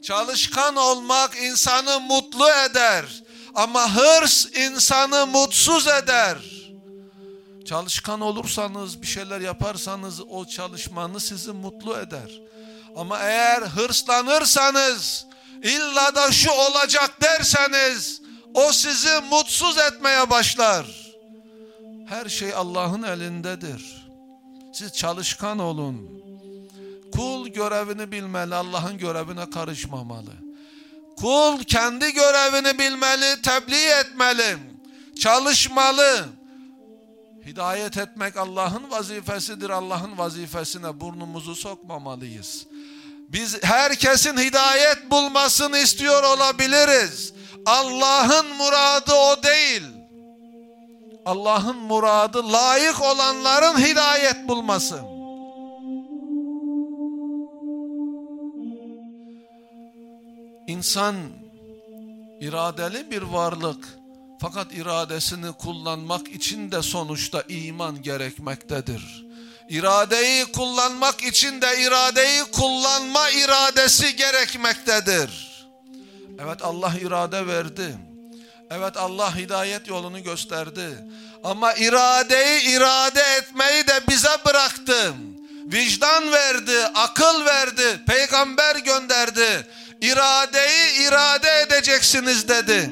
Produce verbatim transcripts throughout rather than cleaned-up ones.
Çalışkan olmak insanı mutlu eder. Ama hırs insanı mutsuz eder. Çalışkan olursanız, bir şeyler yaparsanız o çalışmanız sizi mutlu eder. Ama eğer hırslanırsanız, illa da şu olacak derseniz, o sizi mutsuz etmeye başlar. Her şey Allah'ın elindedir. Siz çalışkan olun. Kul görevini bilmeli, Allah'ın görevine karışmamalı. Kul kendi görevini bilmeli, tebliğ etmeli, çalışmalı. Hidayet etmek Allah'ın vazifesidir. Allah'ın vazifesine burnumuzu sokmamalıyız. Biz herkesin hidayet bulmasını istiyor olabiliriz. Allah'ın muradı o değil. Allah'ın muradı layık olanların hidayet bulması. İnsan iradeli bir varlık. Fakat iradesini kullanmak için de sonuçta iman gerekmektedir. İradeyi kullanmak için de iradeyi kullanma iradesi gerekmektedir. Evet, Allah irade verdi. Evet, Allah hidayet yolunu gösterdi. Ama iradeyi irade etmeyi de bize bıraktı. Vicdan verdi, akıl verdi, peygamber gönderdi. İradeyi irade edeceksiniz dedi.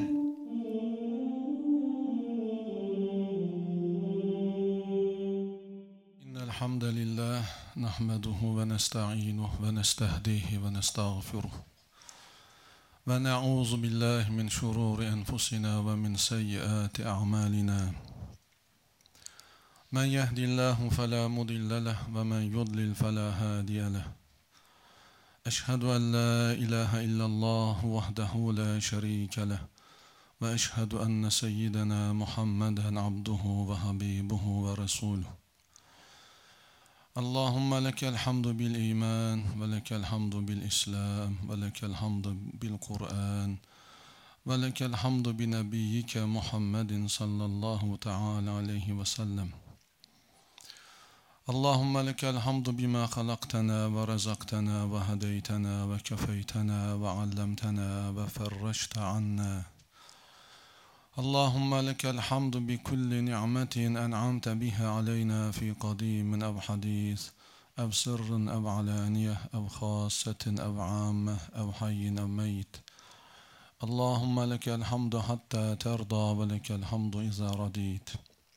Elhamdülillah, nahmeduhu ve nesta'inuhu ve nestehdihi ve nestağfiruh. Ve na'uzu billahi min şururi enfusina ve min seyyiati a'malina. Men yehdillahu fela mudille leh ve men yudlil fela hadiye leh. Eşhedü en la ilahe illallah vahdehu la şerike leh. Ve eşhedü enne seyyidena Muhammeden abduhu ve habibuhu ve resuluhu. Allahümme lekel hamdu bil iman ve lekel hamdu bil islam ve lekel hamdu bil Kur'an ve lekel hamdu bi nebiyyike Muhammedin sallallahu teala aleyhi ve sellem. Allahümme lekel hamdu bima halaktena ve rezaktena ve hedeytena ve kefeytena ve allemtena ve ferreşte anna. Allahümme lekel hamdu bi kulli ni'metin en'amte biha aleyna fi kadimin ev hadis, ev sırrın ev alaniyeh, ev khassetin ev ammeh, ev hayyin ev meyt. Allahümme lekel hamdu hatta terda ve lekel hamdu iza radit.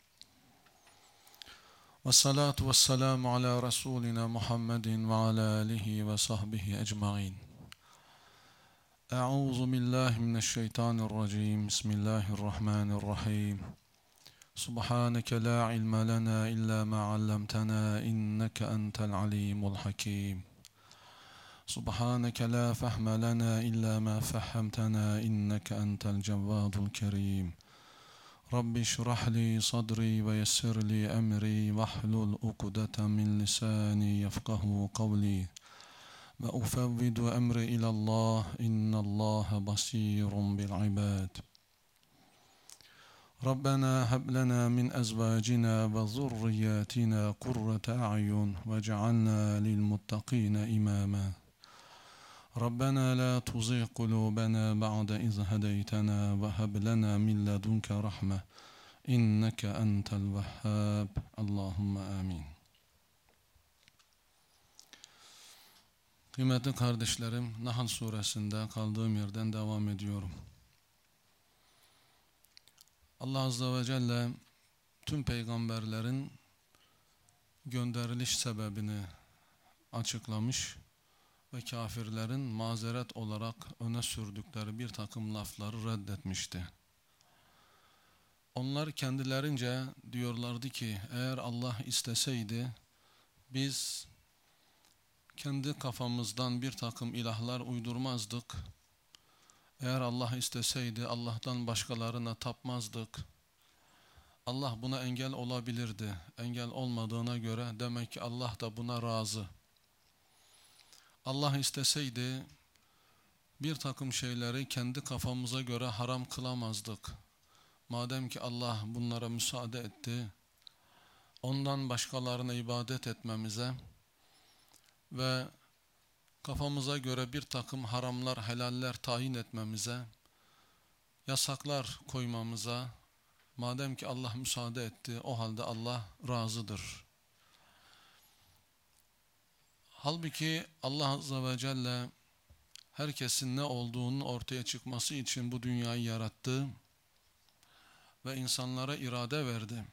Ve salatu ve selamu ala Resulina Muhammedin ve ala alihi ve sahbihi ecma'in. Euzu billahi mineşşeytanirracim. Bismillahirrahmanirrahim. Subhaneke la ilme lena illa ma allamtena inneke entel alimul hakim. Subhaneke la fehme lena illa ma fehhemtena inneke entel cevvadul kerim. Rabbi şrah li sadri ve yessir li emri vahlul ukdeten min lisani yefkahu kavli. Ve ufevvidu emri ilallah innallaha basirun bil ibad. Rabbena heb lena min ezvacina ve zurriyatina kurrete a'yun ve cealna lil muttaqina imama. Rabbena la tuzigh kulubana ba'de iz hedeytena ve heb lena min ledunke rahme inneke entel vehhab. Allahümme amin. Kıymetli kardeşlerim, Nahl suresinde kaldığım yerden devam ediyorum. Allah Azze ve Celle tüm peygamberlerin gönderiliş sebebini açıklamış ve kafirlerin mazeret olarak öne sürdükleri bir takım lafları reddetmişti. Onlar kendilerince diyorlardı ki eğer Allah isteseydi biz kendi kafamızdan bir takım ilahlar uydurmazdık. Eğer Allah isteseydi Allah'tan başkalarına tapmazdık. Allah buna engel olabilirdi. Engel olmadığına göre demek ki Allah da buna razı. Allah isteseydi bir takım şeyleri kendi kafamıza göre haram kılamazdık. Madem ki Allah bunlara müsaade etti, ondan başkalarına ibadet etmemize ve kafamıza göre bir takım haramlar, helaller tayin etmemize, yasaklar koymamıza, madem ki Allah müsaade etti, o halde Allah razıdır. Halbuki Allah Azze ve Celle herkesin ne olduğunun ortaya çıkması için bu dünyayı yarattı ve insanlara irade verdi.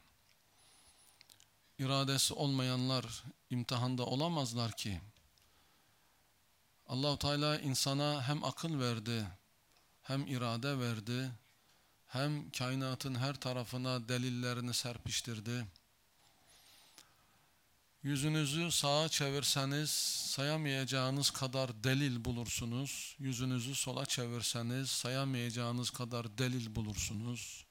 İradesi olmayanlar imtihanda olamazlar ki. Allah-u Teala insana hem akıl verdi, hem irade verdi, hem kainatın her tarafına delillerini serpiştirdi. Yüzünüzü sağa çevirseniz sayamayacağınız kadar delil bulursunuz. Yüzünüzü sola çevirseniz sayamayacağınız kadar delil bulursunuz.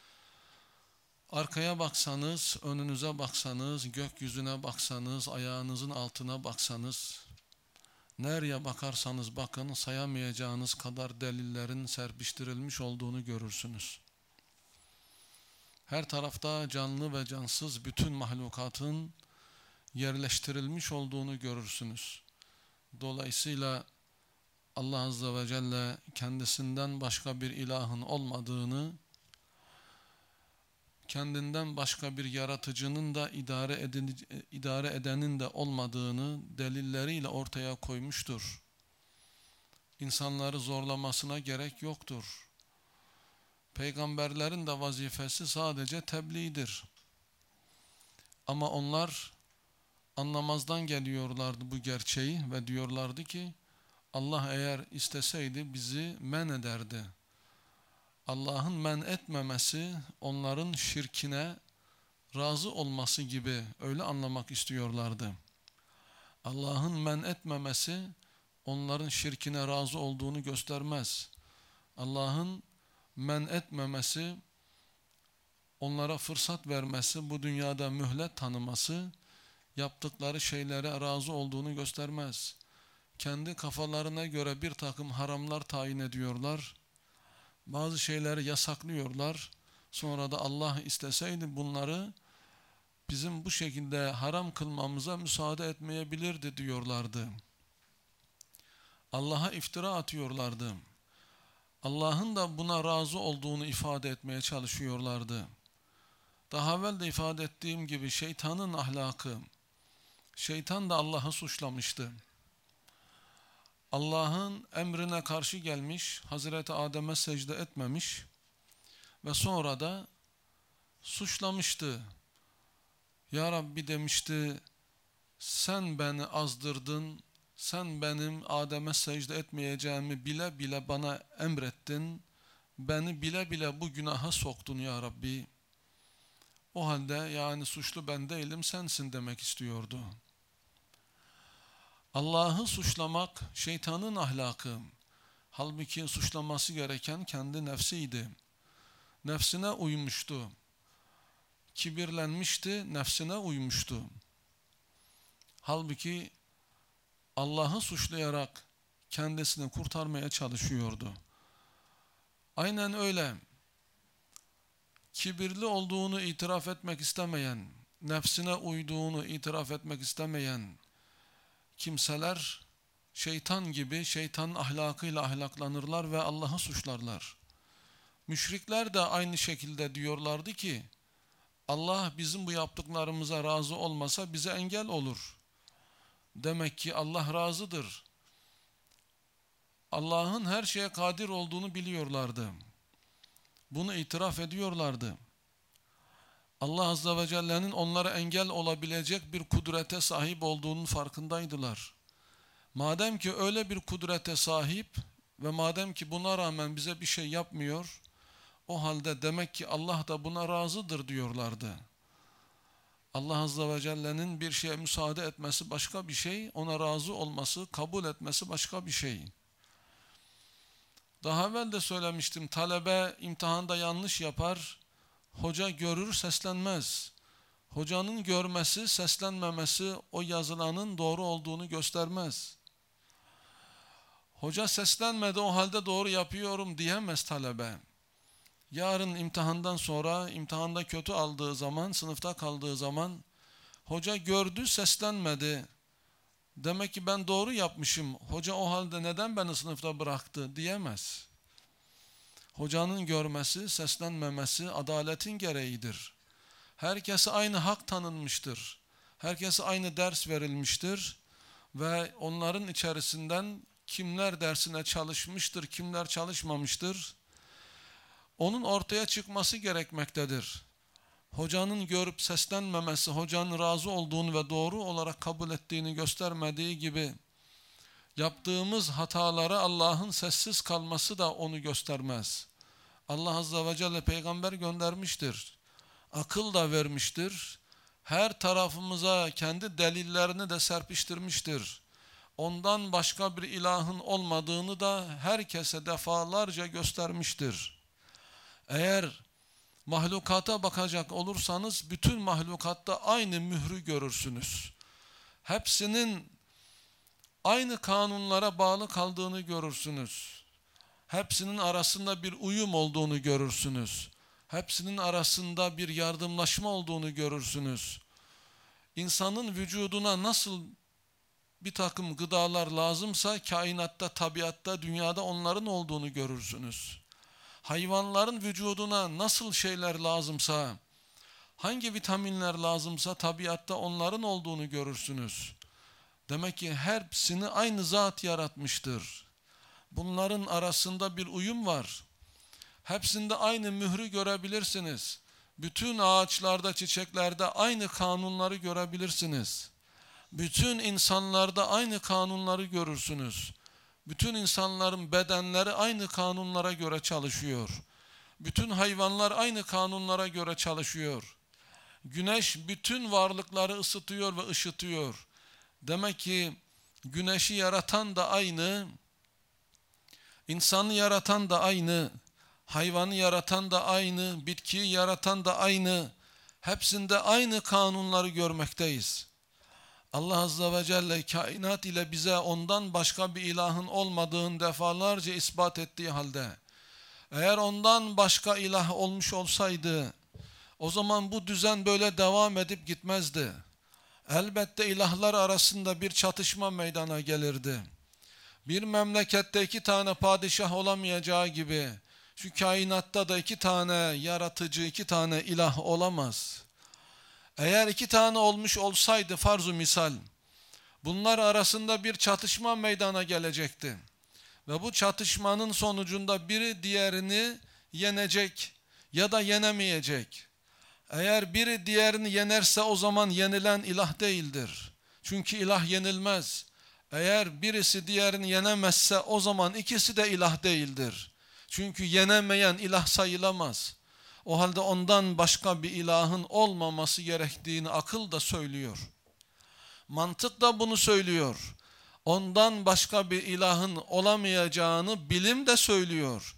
Arkaya baksanız, önünüze baksanız, gökyüzüne baksanız, ayağınızın altına baksanız, nereye bakarsanız bakın sayamayacağınız kadar delillerin serpiştirilmiş olduğunu görürsünüz. Her tarafta canlı ve cansız bütün mahlukatın yerleştirilmiş olduğunu görürsünüz. Dolayısıyla Allah Azze ve Celle kendisinden başka bir ilahın olmadığını, kendinden başka bir yaratıcının da idare, edin, idare edenin de olmadığını delilleriyle ortaya koymuştur. İnsanları zorlamasına gerek yoktur. Peygamberlerin de vazifesi sadece tebliğdir. Ama onlar anlamazdan geliyorlardı bu gerçeği ve diyorlardı ki Allah eğer isteseydi bizi men ederdi. Allah'ın men etmemesi onların şirkine razı olması gibi öyle anlamak istiyorlardı. Allah'ın men etmemesi onların şirkine razı olduğunu göstermez. Allah'ın men etmemesi, onlara fırsat vermesi, bu dünyada mühlet tanıması, yaptıkları şeylere razı olduğunu göstermez. Kendi kafalarına göre bir takım haramlar tayin ediyorlar. Bazı şeyleri yasaklıyorlar. Sonra da Allah isteseydi bunları bizim bu şekilde haram kılmamıza müsaade etmeyebilirdi diyorlardı. Allah'a iftira atıyorlardı. Allah'ın da buna razı olduğunu ifade etmeye çalışıyorlardı. Daha evvel de ifade ettiğim gibi şeytanın ahlakı, şeytan da Allah'ı suçlamıştı. Allah'ın emrine karşı gelmiş, Hazreti Adem'e secde etmemiş ve sonra da suçlamıştı. Ya Rabbi demişti, sen beni azdırdın, sen benim Adem'e secde etmeyeceğimi bile bile bana emrettin, beni bile bile bu günaha soktun ya Rabbi. O halde yani suçlu ben değilim, sensin demek istiyordu. Allah'ı suçlamak şeytanın ahlakı. Halbuki suçlaması gereken kendi nefsiydi. Nefsine uymuştu. Kibirlenmişti, nefsine uymuştu. Halbuki Allah'ı suçlayarak kendisini kurtarmaya çalışıyordu. Aynen öyle. Kibirli olduğunu itiraf etmek istemeyen, nefsine uyduğunu itiraf etmek istemeyen kimseler şeytan gibi şeytanın ahlakıyla ahlaklanırlar ve Allah'ı suçlarlar. Müşrikler de aynı şekilde diyorlardı ki Allah bizim bu yaptıklarımıza razı olmasa bize engel olur. Demek ki Allah razıdır. Allah'ın her şeye kadir olduğunu biliyorlardı. Bunu itiraf ediyorlardı. Allah Azze ve Celle'nin onlara engel olabilecek bir kudrete sahip olduğunun farkındaydılar. Madem ki öyle bir kudrete sahip ve madem ki buna rağmen bize bir şey yapmıyor, o halde demek ki Allah da buna razıdır diyorlardı. Allah Azze ve Celle'nin bir şeye müsaade etmesi başka bir şey, ona razı olması, kabul etmesi başka bir şey. Daha evvel de söylemiştim, talebe imtihanda yanlış yapar, hoca görür seslenmez. Hocanın görmesi, seslenmemesi o yazılanın doğru olduğunu göstermez. Hoca seslenmedi o halde doğru yapıyorum diyemez talebe. Yarın imtihandan sonra, imtihanda kötü aldığı zaman, sınıfta kaldığı zaman hoca gördü seslenmedi. Demek ki ben doğru yapmışım. Hoca o halde neden beni sınıfta bıraktı diyemez. Hocanın görmesi, seslenmemesi adaletin gereğidir. Herkese aynı hak tanınmıştır. Herkese aynı ders verilmiştir. Ve onların içerisinden kimler dersine çalışmıştır, kimler çalışmamıştır, onun ortaya çıkması gerekmektedir. Hocanın görüp seslenmemesi, hocanın razı olduğunu ve doğru olarak kabul ettiğini göstermediği gibi, yaptığımız hatalara Allah'ın sessiz kalması da onu göstermez. Allah Azze ve Celle peygamber göndermiştir. Akıl da vermiştir. Her tarafımıza kendi delillerini de serpiştirmiştir. Ondan başka bir ilahın olmadığını da herkese defalarca göstermiştir. Eğer mahlukata bakacak olursanız bütün mahlukatta aynı mührü görürsünüz. Hepsinin aynı kanunlara bağlı kaldığını görürsünüz. Hepsinin arasında bir uyum olduğunu görürsünüz. Hepsinin arasında bir yardımlaşma olduğunu görürsünüz. İnsanın vücuduna nasıl bir takım gıdalar lazımsa kainatta, tabiatta, dünyada onların olduğunu görürsünüz. Hayvanların vücuduna nasıl şeyler lazımsa, hangi vitaminler lazımsa tabiatta onların olduğunu görürsünüz. Demek ki hepsini aynı zat yaratmıştır. Bunların arasında bir uyum var. Hepsinde aynı mührü görebilirsiniz. Bütün ağaçlarda, çiçeklerde aynı kanunları görebilirsiniz. Bütün insanlarda aynı kanunları görürsünüz. Bütün insanların bedenleri aynı kanunlara göre çalışıyor. Bütün hayvanlar aynı kanunlara göre çalışıyor. Güneş bütün varlıkları ısıtıyor ve ışıtıyor. Demek ki güneşi yaratan da aynı, insanı yaratan da aynı, hayvanı yaratan da aynı, bitkiyi yaratan da aynı. Hepsinde aynı kanunları görmekteyiz. Allah Azze ve Celle kainat ile bize ondan başka bir ilahın olmadığını defalarca ispat ettiği halde, eğer ondan başka ilah olmuş olsaydı, o zaman bu düzen böyle devam edip gitmezdi. Elbette ilahlar arasında bir çatışma meydana gelirdi. Bir memlekette iki tane padişah olamayacağı gibi, şu kainatta da iki tane yaratıcı, iki tane ilah olamaz. Eğer iki tane olmuş olsaydı farz-ı misal, bunlar arasında bir çatışma meydana gelecekti. Ve bu çatışmanın sonucunda biri diğerini yenecek ya da yenemeyecek. Eğer biri diğerini yenerse o zaman yenilen ilah değildir. Çünkü ilah yenilmez. Eğer birisi diğerini yenemezse o zaman ikisi de ilah değildir. Çünkü yenemeyen ilah sayılamaz. O halde ondan başka bir ilahın olmaması gerektiğini akıl da söylüyor. Mantık da bunu söylüyor. Ondan başka bir ilahın olamayacağını bilim de söylüyor.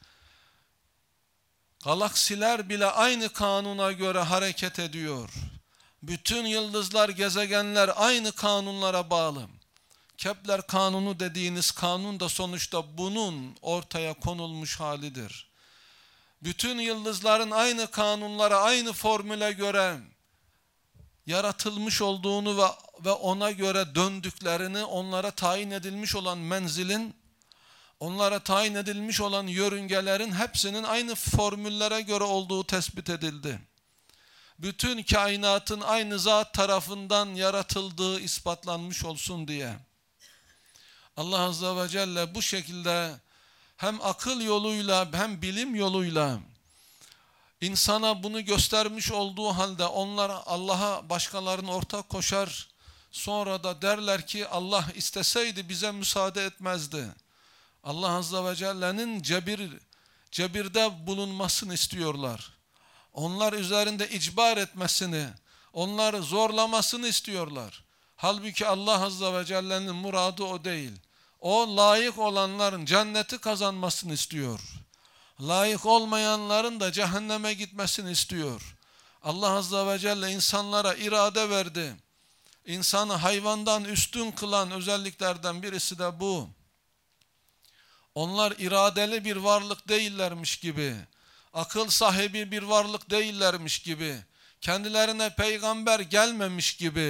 Galaksiler bile aynı kanuna göre hareket ediyor. Bütün yıldızlar, gezegenler aynı kanunlara bağlı. Kepler kanunu dediğiniz kanun da sonuçta bunun ortaya konulmuş halidir. Bütün yıldızların aynı kanunlara, aynı formüle göre yaratılmış olduğunu ve, ve ona göre döndüklerini, onlara tayin edilmiş olan menzilin, onlara tayin edilmiş olan yörüngelerin hepsinin aynı formüllere göre olduğu tespit edildi. Bütün kainatın aynı zat tarafından yaratıldığı ispatlanmış olsun diye. Allah Azze ve Celle bu şekilde hem akıl yoluyla hem bilim yoluyla insana bunu göstermiş olduğu halde onlar Allah'a başkalarını ortak koşar. Sonra da derler ki Allah isteseydi bize müsaade etmezdi. Allah Azze ve Celle'nin cebir, cebirde bulunmasını istiyorlar. Onlar üzerinde icbar etmesini, onları zorlamasını istiyorlar. Halbuki Allah Azze ve Celle'nin muradı o değil. O layık olanların cenneti kazanmasını istiyor. Layık olmayanların da cehenneme gitmesini istiyor. Allah Azze ve Celle insanlara irade verdi. İnsanı hayvandan üstün kılan özelliklerden birisi de bu. Onlar iradeli bir varlık değillermiş gibi, akıl sahibi bir varlık değillermiş gibi, kendilerine peygamber gelmemiş gibi,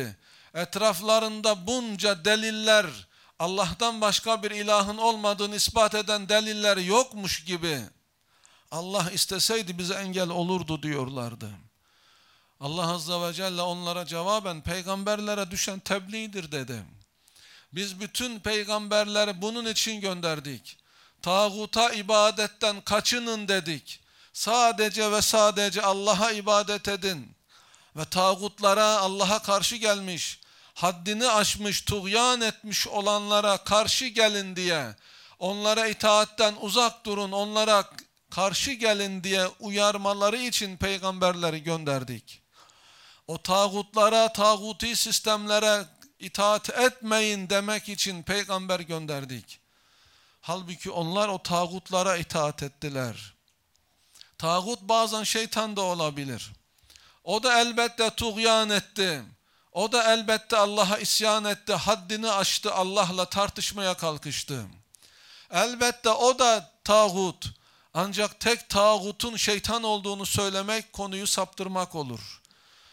etraflarında bunca deliller, Allah'tan başka bir ilahın olmadığını ispat eden deliller yokmuş gibi, Allah isteseydi bize engel olurdu diyorlardı. Allah Azze ve Celle onlara cevaben peygamberlere düşen tebliğdir dedi. Biz bütün peygamberleri bunun için gönderdik. Tağuta ibadetten kaçının dedik. Sadece ve sadece Allah'a ibadet edin. Ve tağutlara, Allah'a karşı gelmiş, haddini aşmış, tuğyan etmiş olanlara karşı gelin diye, onlara itaatten uzak durun, onlara karşı gelin diye uyarmaları için peygamberleri gönderdik. O tağutlara, tağuti sistemlere itaat etmeyin demek için peygamber gönderdik. Halbuki onlar o tağutlara itaat ettiler. Tağut bazen şeytan da olabilir. O da elbette tuğyan etti. O da elbette Allah'a isyan etti, haddini aştı, Allah'la tartışmaya kalkıştı. Elbette o da tağut. Ancak tek tağutun şeytan olduğunu söylemek konuyu saptırmak olur.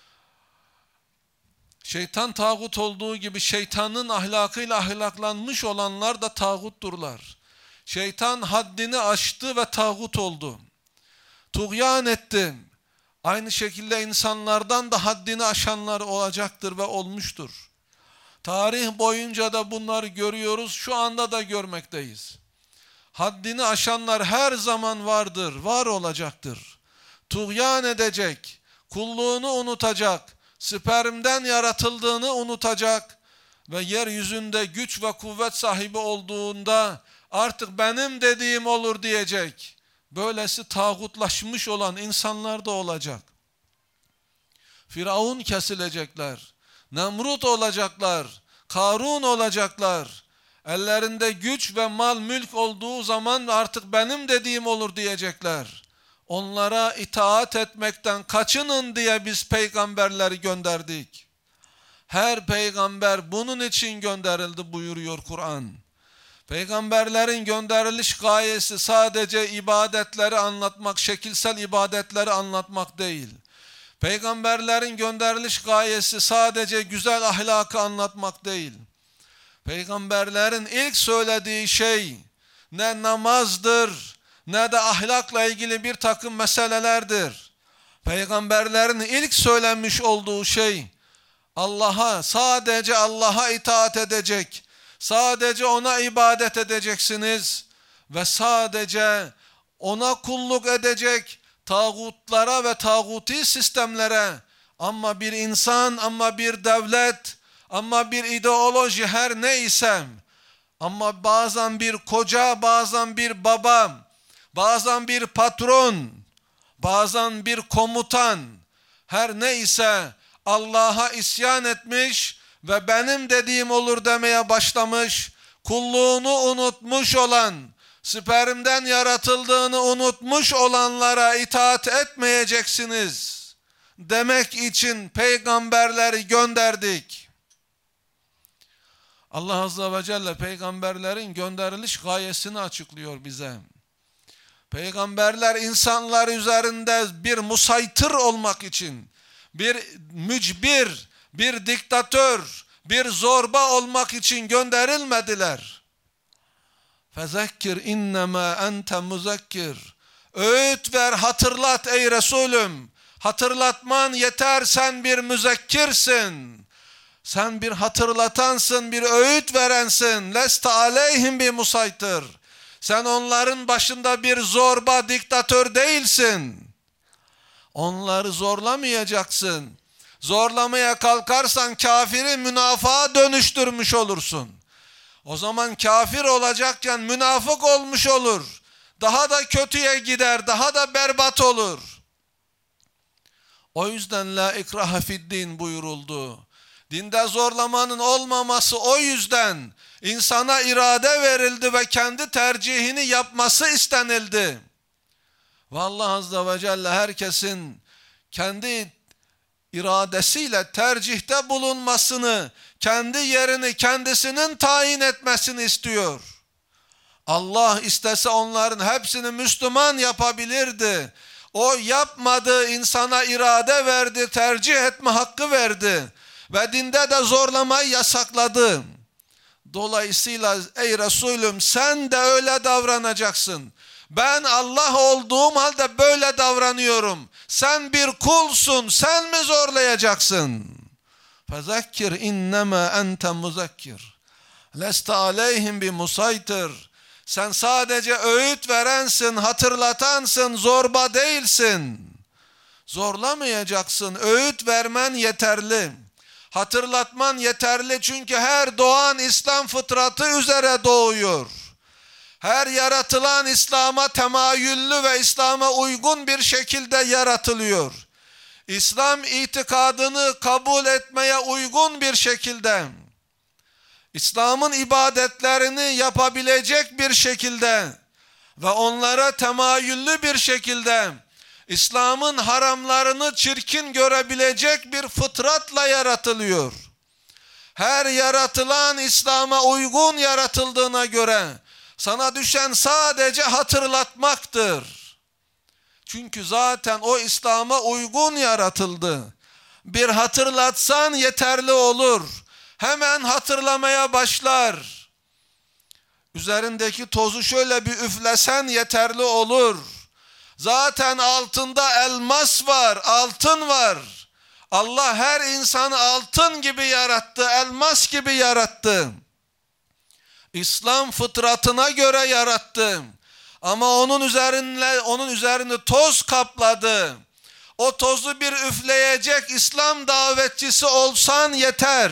Şeytan tağut olduğu gibi şeytanın ahlakıyla ahlaklanmış olanlar da tağutturlar. Şeytan haddini aştı ve tağut oldu. Tuğyan etti. Aynı şekilde insanlardan da haddini aşanlar olacaktır ve olmuştur. Tarih boyunca da bunları görüyoruz, şu anda da görmekteyiz. Haddini aşanlar her zaman vardır, var olacaktır. Tuğyan edecek, kulluğunu unutacak, spermden yaratıldığını unutacak ve yeryüzünde güç ve kuvvet sahibi olduğunda artık benim dediğim olur diyecek. Böylesi tağutlaşmış olan insanlar da olacak. Firavun kesilecekler, Nemrut olacaklar, Karun olacaklar. Ellerinde güç ve mal mülk olduğu zaman artık benim dediğim olur diyecekler. Onlara itaat etmekten kaçının diye biz peygamberleri gönderdik. Her peygamber bunun için gönderildi buyuruyor Kur'an. Peygamberlerin gönderiliş gayesi sadece ibadetleri anlatmak, şekilsel ibadetleri anlatmak değil. Peygamberlerin gönderiliş gayesi sadece güzel ahlakı anlatmak değil. Peygamberlerin ilk söylediği şey ne namazdır ne de ahlakla ilgili bir takım meselelerdir. Peygamberlerin ilk söylenmiş olduğu şey Allah'a, sadece Allah'a itaat edecek, sadece ona ibadet edeceksiniz ve sadece ona kulluk edecek, tağutlara ve tağuti sistemlere, ama bir insan, ama bir devlet, ama bir ideoloji her neysem, ama bazen bir koca, bazen bir baba, bazen bir patron, bazen bir komutan, her neyse Allah'a isyan etmiş ve benim dediğim olur demeye başlamış, kulluğunu unutmuş olan, spermden yaratıldığını unutmuş olanlara itaat etmeyeceksiniz demek için peygamberleri gönderdik. Allah Azze ve Celle peygamberlerin gönderiliş gayesini açıklıyor bize. Peygamberler insanlar üzerinde bir musaytır olmak için, bir mücbir, bir diktatör, bir zorba olmak için gönderilmediler. Fezekkir innema ente muzekkir. Öğüt ver, hatırlat ey Resulüm. Hatırlatman yeter, sen bir müzekkirsin. Sen bir hatırlatansın, bir öğüt verensin. Leste aleyhim bir musaytır. Sen onların başında bir zorba, diktatör değilsin. Onları zorlamayacaksın. Zorlamaya kalkarsan kafiri münafığa dönüştürmüş olursun. O zaman kafir olacakken münafık olmuş olur. Daha da kötüye gider, daha da berbat olur. O yüzden la ikraha fiddin buyuruldu. Dinde zorlamanın olmaması o yüzden insana irade verildi ve kendi tercihini yapması istenildi. Ve Allah Azze ve Celle herkesin kendi iradesiyle tercihte bulunmasını, kendi yerini kendisinin tayin etmesini istiyor. Allah istese onların hepsini Müslüman yapabilirdi. O yapmadı, insana irade verdi, tercih etme hakkı verdi. ve dinde de zorlamayı yasakladı. Dolayısıyla ey Resulüm sen de öyle davranacaksın. Ben Allah olduğum halde böyle davranıyorum. Sen bir kulsun, sen mi zorlayacaksın? Fezekkir innema ente muzekkir. Leste aleyhim bi musaytir. Sen sadece öğüt verensin, hatırlatansın, zorba değilsin. Zorlamayacaksın, öğüt vermen yeterli. Hatırlatman yeterli çünkü her doğan İslam fıtratı üzere doğuyor. Her yaratılan İslam'a temayüllü ve İslam'a uygun bir şekilde yaratılıyor. İslam itikadını kabul etmeye uygun bir şekilde, İslam'ın ibadetlerini yapabilecek bir şekilde ve onlara temayüllü bir şekilde İslam'ın haramlarını çirkin görebilecek bir fıtratla yaratılıyor. Her yaratılan İslam'a uygun yaratıldığına göre sana düşen sadece hatırlatmaktır. Çünkü zaten o İslam'a uygun yaratıldı. Bir hatırlatsan yeterli olur. Hemen hatırlamaya başlar. Üzerindeki tozu şöyle bir üflesen yeterli olur. Zaten altında elmas var, altın var. Allah her insanı altın gibi yarattı, elmas gibi yarattı. İslam fıtratına göre yarattı. Ama onun üzerine, onun üzerini toz kapladı. O tozu bir üfleyecek İslam davetçisi olsan yeter.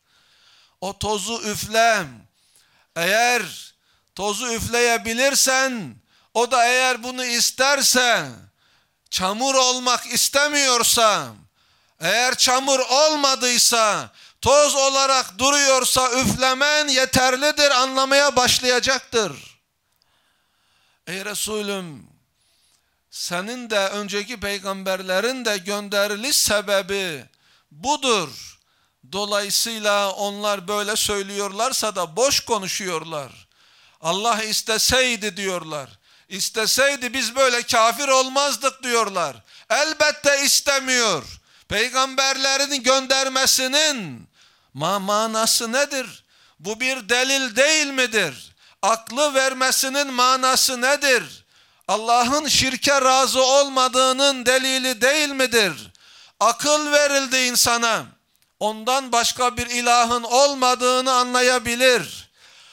O tozu üfle. Eğer tozu üfleyebilirsen, o da eğer bunu isterse, çamur olmak istemiyorsa, eğer çamur olmadıysa, toz olarak duruyorsa üflemen yeterlidir, anlamaya başlayacaktır. Ey Resulüm, senin de önceki peygamberlerin de gönderiliş sebebi budur. Dolayısıyla onlar böyle söylüyorlarsa da boş konuşuyorlar. Allah isteseydi diyorlar. İsteseydi biz böyle kafir olmazdık diyorlar. Elbette istemiyor. Peygamberlerin göndermesinin ma manası nedir? Bu bir delil değil midir? Aklı vermesinin manası nedir? Allah'ın şirke razı olmadığının delili değil midir? Akıl verildi insana. Ondan başka bir ilahın olmadığını anlayabilir.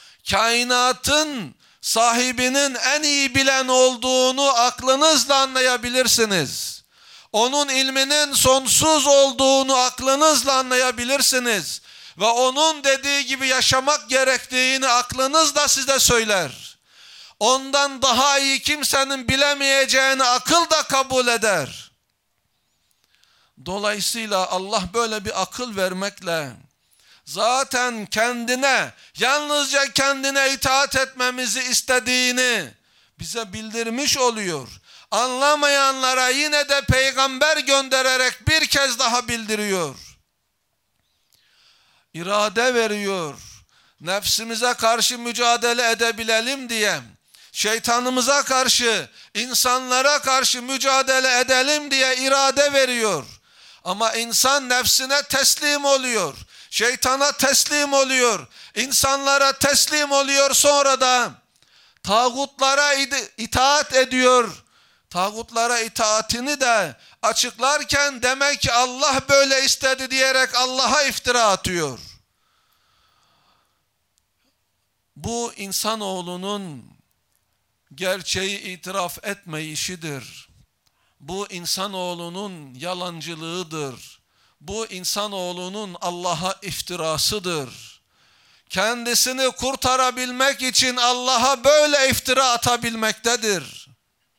Kainatın sahibinin en iyi bilen olduğunu aklınızla anlayabilirsiniz. Onun ilminin sonsuz olduğunu aklınızla anlayabilirsiniz. Ve onun dediği gibi yaşamak gerektiğini aklınızla size söyler. Ondan daha iyi kimsenin bilemeyeceğini akıl da kabul eder. Dolayısıyla Allah böyle bir akıl vermekle zaten kendine, yalnızca kendine itaat etmemizi istediğini bize bildirmiş oluyor. Anlamayanlara yine de peygamber göndererek bir kez daha bildiriyor. İrade veriyor. Nefsimize karşı mücadele edebilelim diye, şeytanımıza karşı, insanlara karşı mücadele edelim diye irade veriyor. Ama insan nefsine teslim oluyor. Şeytana teslim oluyor. İnsanlara teslim oluyor, sonra da tağutlara itaat ediyor. Tağutlara itaatini de açıklarken demek ki Allah böyle istedi diyerek Allah'a iftira atıyor. Bu insanoğlunun gerçeği itiraf etmeyişidir. Bu insanoğlunun yalancılığıdır. Bu insanoğlunun Allah'a iftirasıdır. Kendisini kurtarabilmek için Allah'a böyle iftira atabilmektedir.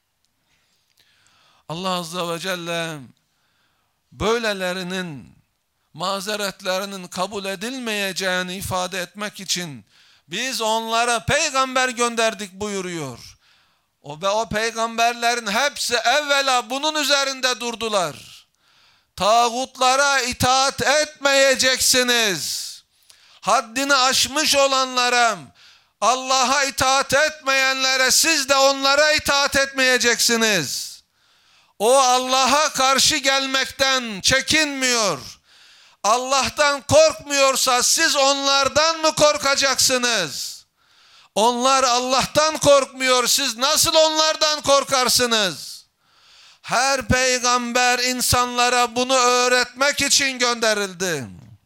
Allah Azze ve Celle böylelerinin mazeretlerinin kabul edilmeyeceğini ifade etmek için biz onlara peygamber gönderdik buyuruyor. O ve o peygamberlerin hepsi evvela bunun üzerinde durdular. Tağutlara itaat etmeyeceksiniz. Haddini aşmış olanlara, Allah'a itaat etmeyenlere siz de onlara itaat etmeyeceksiniz. O Allah'a karşı gelmekten çekinmiyor. Allah'tan korkmuyorsa siz onlardan mı korkacaksınız? Onlar Allah'tan korkmuyor, siz nasıl onlardan korkarsınız? Her peygamber insanlara bunu öğretmek için gönderildi.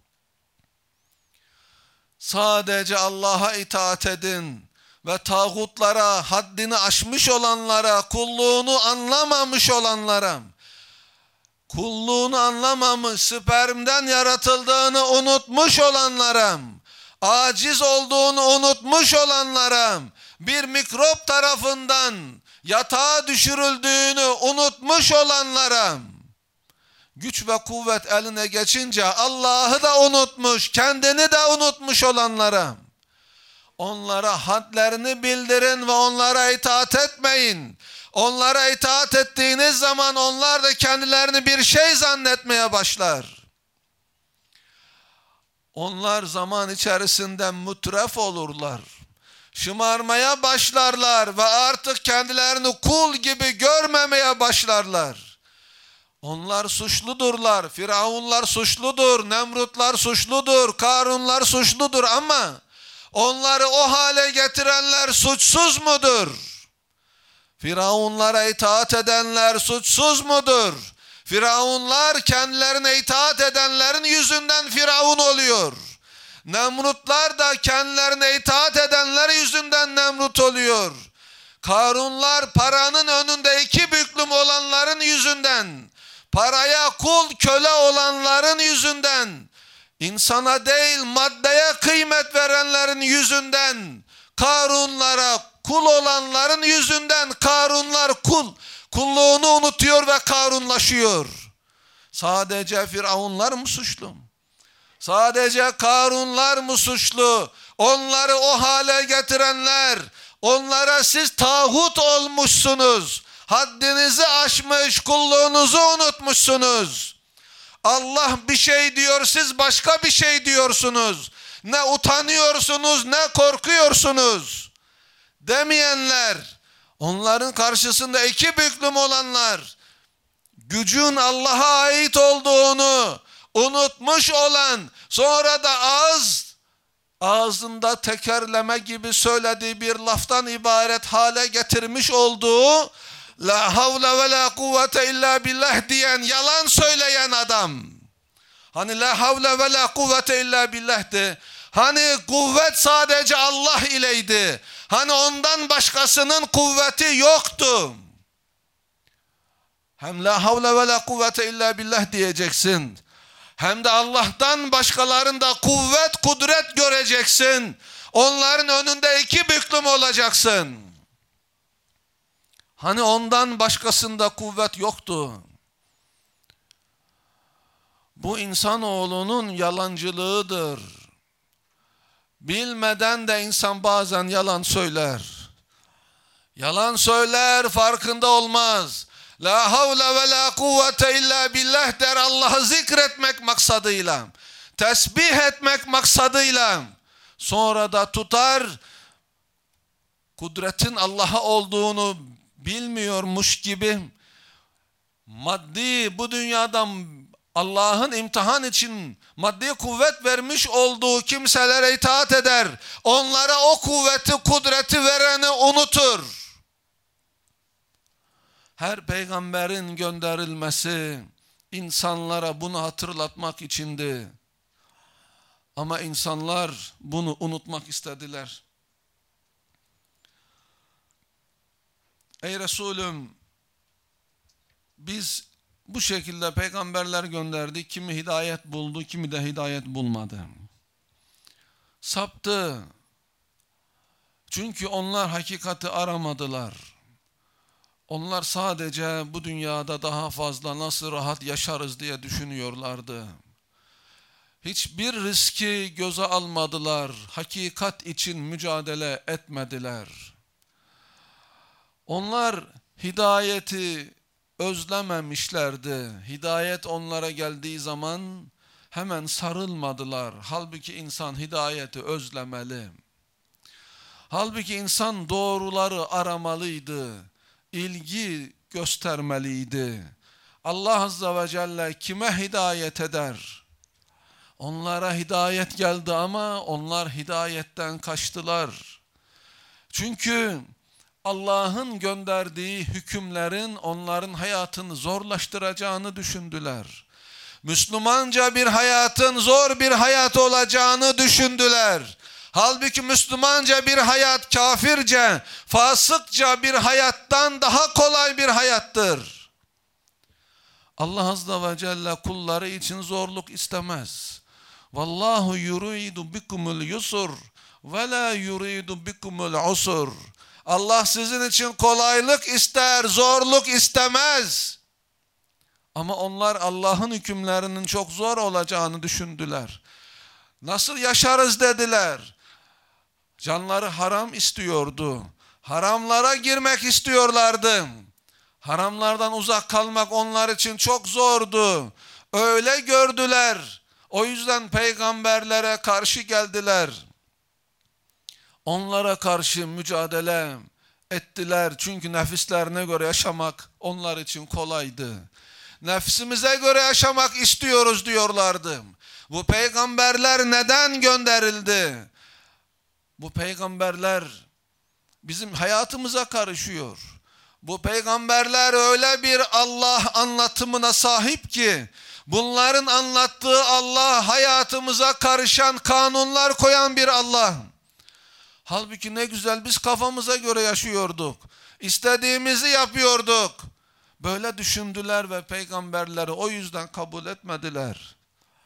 Sadece Allah'a itaat edin ve tağutlara, haddini aşmış olanlara, kulluğunu anlamamış olanlara, kulluğunu anlamamış, spermden yaratıldığını unutmuş olanlara, aciz olduğunu unutmuş olanlara, bir mikrop tarafından yatağa düşürüldüğünü unutmuş olanlara, güç ve kuvvet eline geçince Allah'ı da unutmuş, kendini de unutmuş olanlara, onlara hadlerini bildirin ve onlara itaat etmeyin. Onlara itaat ettiğiniz zaman onlar da kendilerini bir şey zannetmeye başlar. Onlar zaman içerisinde mutref olurlar. Şımarmaya başlarlar ve artık kendilerini kul gibi görmemeye başlarlar. Onlar suçludurlar. Firavunlar suçludur, Nemrutlar suçludur, Karunlar suçludur ama onları o hale getirenler suçsuz mudur? Firavunlara itaat edenler suçsuz mudur? Firavunlar kendilerine itaat edenlerin yüzünden Firavun oluyor. Nemrutlar da kendilerine itaat edenler yüzünden Nemrut oluyor. Karunlar paranın önünde iki büklüm olanların yüzünden, paraya kul köle olanların yüzünden, insana değil maddeye kıymet verenlerin yüzünden, Karunlara kul olanların yüzünden Karunlar kul, kulluğunu unutuyor ve Karunlaşıyor. Sadece Firavunlar mı suçlu? Sadece Karunlar mı suçlu? Onları o hale getirenler, onlara siz tağut olmuşsunuz. Haddinizi aşmış, kulluğunuzu unutmuşsunuz. Allah bir şey diyor, siz başka bir şey diyorsunuz. Ne utanıyorsunuz, ne korkuyorsunuz demeyenler, onların karşısında iki büklüm olanlar, gücün Allah'a ait olduğunu unutmuş olan, sonra da ağız, ağzında tekerleme gibi söylediği bir laftan ibaret hale getirmiş olduğu, la havle ve la kuvvete illa billah diyen, yalan söyleyen adam. Hani la havle ve la kuvvete illa billah'ti. Hani kuvvet sadece Allah ileydi. Hani ondan başkasının kuvveti yoktu. Hem la havle ve la kuvvete illa billah diyeceksin. Hem de Allah'tan başkalarında kuvvet, kudret göreceksin. Onların önünde iki büklüm olacaksın. Hani ondan başkasında kuvvet yoktu. Bu insanoğlunun yalancılığıdır. Bilmeden de insan bazen yalan söyler. Yalan söyler, farkında olmaz. La havle ve la kuvvete illa billah der, Allah'ı zikretmek maksadıyla, tesbih etmek maksadıyla. Sonra da tutar, kudretin Allah'a olduğunu bilmiyormuş gibi, maddi bu dünyadan Allah'ın imtihan için maddi kuvvet vermiş olduğu kimselere itaat eder. Onlara o kuvveti, kudreti vereni unutur. Her peygamberin gönderilmesi insanlara bunu hatırlatmak içindi. Ama insanlar bunu unutmak istediler. Ey Resulüm, biz bu şekilde peygamberler gönderdik. Kimi hidayet buldu, kimi de hidayet bulmadı. Saptı. Çünkü onlar hakikati aramadılar. Onlar sadece bu dünyada daha fazla nasıl rahat yaşarız diye düşünüyorlardı. Hiçbir riski göze almadılar. Hakikat için mücadele etmediler. Onlar hidayeti özlememişlerdi. Hidayet onlara geldiği zaman hemen sarılmadılar. Halbuki insan hidayeti özlemeli. Halbuki insan doğruları aramalıydı. İlgi göstermeliydi. Allah Azze ve Celle kime hidayet eder? Onlara hidayet geldi ama onlar hidayetten kaçtılar. Çünkü Allah'ın gönderdiği hükümlerin onların hayatını zorlaştıracağını düşündüler. Müslümanca bir hayatın zor bir hayat olacağını düşündüler. Halbuki Müslümanca bir hayat kafirce, fasıkça bir hayattan daha kolay bir hayattır. Allah Azze ve Celle kulları için zorluk istemez. Vallahu yuridu bikumul yusur ve la yuridu bikumul usur. Allah sizin için kolaylık ister, zorluk istemez. Ama onlar Allah'ın hükümlerinin çok zor olacağını düşündüler. Nasıl yaşarız dediler. Canları haram istiyordu. Haramlara girmek istiyorlardı. Haramlardan uzak kalmak onlar için çok zordu. Öyle gördüler. O yüzden peygamberlere karşı geldiler. Onlara karşı mücadele ettiler. Çünkü nefislerine göre yaşamak onlar için kolaydı. Nefsimize göre yaşamak istiyoruz diyorlardı. Bu peygamberler neden gönderildi? Bu peygamberler bizim hayatımıza karışıyor. Bu peygamberler öyle bir Allah anlatımına sahip ki, bunların anlattığı Allah hayatımıza karışan kanunlar koyan bir Allah. Halbuki ne güzel biz kafamıza göre yaşıyorduk. İstediğimizi yapıyorduk. Böyle düşündüler ve peygamberleri o yüzden kabul etmediler.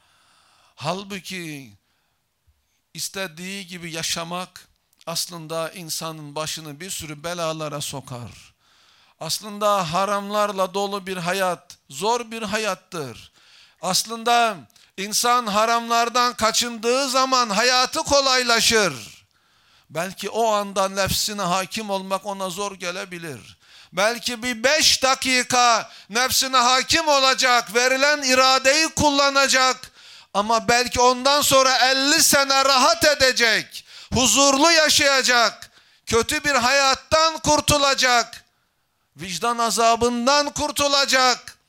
Halbuki istediği gibi yaşamak aslında insanın başını bir sürü belalara sokar. Aslında haramlarla dolu bir hayat zor bir hayattır. Aslında insan haramlardan kaçındığı zaman hayatı kolaylaşır. Belki o anda nefsine hakim olmak ona zor gelebilir. Belki bir beş dakika nefsine hakim olacak, verilen iradeyi kullanacak. Ama belki ondan sonra elli sene rahat edecek, huzurlu yaşayacak, kötü bir hayattan kurtulacak, vicdan azabından kurtulacak.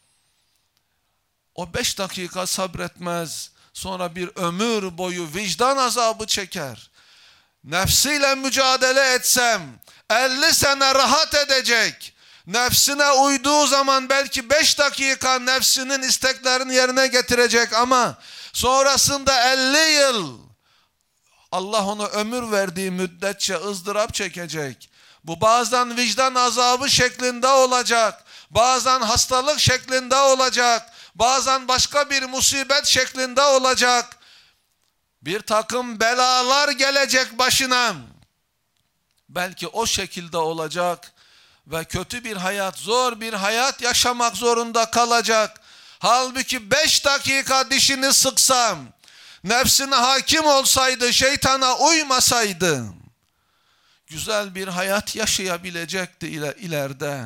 O beş dakika sabretmez, sonra bir ömür boyu vicdan azabı çeker. Nefsiyle mücadele etsem elli sene rahat edecek. Nefsine uyduğu zaman belki beş dakika nefsinin isteklerini yerine getirecek ama sonrasında elli yıl Allah ona ömür verdiği müddetçe ızdırap çekecek. Bu bazen vicdan azabı şeklinde olacak, bazen hastalık şeklinde olacak, bazen başka bir musibet şeklinde olacak. Bir takım belalar gelecek başına. Belki o şekilde olacak ve kötü bir hayat, zor bir hayat yaşamak zorunda kalacak. Halbuki beş dakika dişini sıksam, nefsine hakim olsaydı, şeytana uymasaydı, güzel bir hayat yaşayabilecekti ileride.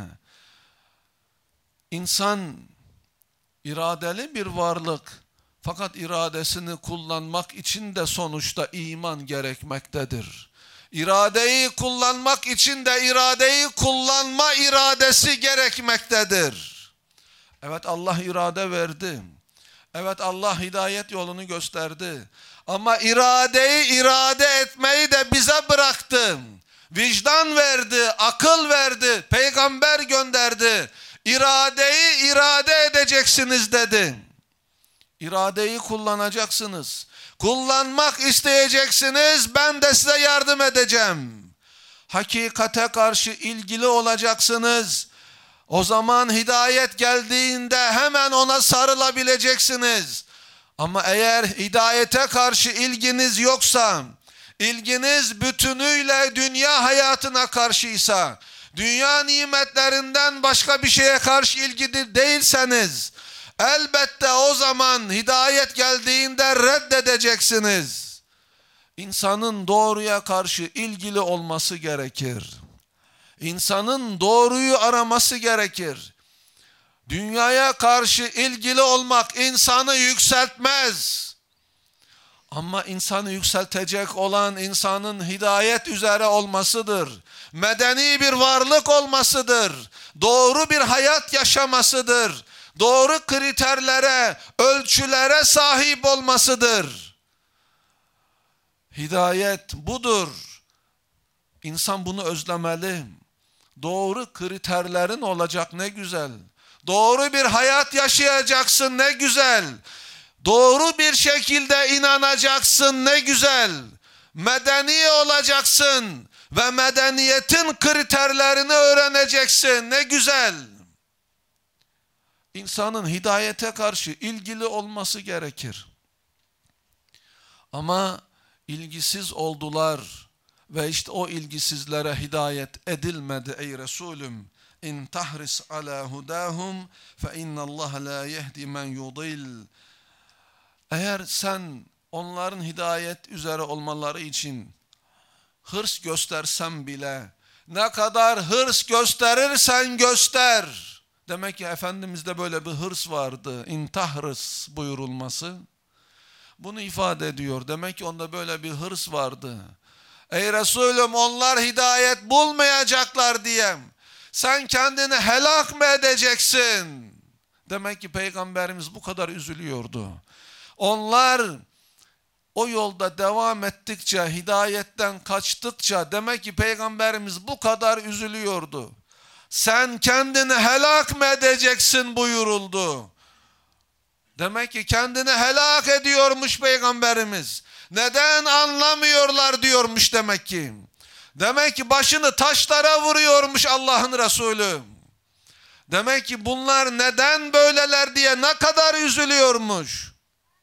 İnsan iradeli bir varlık. Fakat iradesini kullanmak için de sonuçta iman gerekmektedir. İradeyi kullanmak için de iradeyi kullanma iradesi gerekmektedir. Evet, Allah irade verdi. Evet, Allah hidayet yolunu gösterdi. Ama iradeyi irade etmeyi de bize bıraktı. Vicdan verdi, akıl verdi, peygamber gönderdi. İradeyi irade edeceksiniz dedi. İradeyi kullanacaksınız. Kullanmak isteyeceksiniz, ben de size yardım edeceğim. Hakikate karşı ilgili olacaksınız. O zaman hidayet geldiğinde hemen ona sarılabileceksiniz. Ama eğer hidayete karşı ilginiz yoksa, ilginiz bütünüyle dünya hayatına karşıysa, dünya nimetlerinden başka bir şeye karşı ilgili değilseniz, elbette o zaman hidayet geldiğinde reddedeceksiniz. İnsanın doğruya karşı ilgili olması gerekir. İnsanın doğruyu araması gerekir. Dünyaya karşı ilgili olmak insanı yükseltmez. Ama insanı yükseltecek olan insanın hidayet üzere olmasıdır. Medeni bir varlık olmasıdır. Doğru bir hayat yaşamasıdır. doğru kriterlere, ölçülere sahip olmasıdır. Hidayet budur. İnsan bunu özlemeli. Doğru kriterlerin olacak, ne güzel. Doğru bir hayat yaşayacaksın, ne güzel. Doğru bir şekilde inanacaksın, ne güzel. Medeni olacaksın ve medeniyetin kriterlerini öğreneceksin, ne güzel. İnsanın hidayete karşı ilgili olması gerekir. Ama ilgisiz oldular ve işte o ilgisizlere hidayet edilmedi ey Resulüm. İn tahris ala hudahum fe innallaha la yehdi men yudil. Eğer sen onların hidayet üzere olmaları için hırs göstersen bile, ne kadar hırs gösterirsen göster. Demek ki Efendimiz'de böyle bir hırs vardı. İn tahris buyurulması bunu ifade ediyor. Demek ki onda böyle bir hırs vardı. Ey Resulüm, onlar hidayet bulmayacaklar diye sen kendini helak mı edeceksin? Demek ki Peygamberimiz bu kadar üzülüyordu. Onlar o yolda devam ettikçe, hidayetten kaçtıkça demek ki Peygamberimiz bu kadar üzülüyordu. Sen kendini helak mı edeceksin buyuruldu. Demek ki kendini helak ediyormuş Peygamberimiz. Neden anlamıyorlar diyormuş demek ki. Demek ki başını taşlara vuruyormuş Allah'ın Resulü. Demek ki bunlar neden böyleler diye ne kadar üzülüyormuş.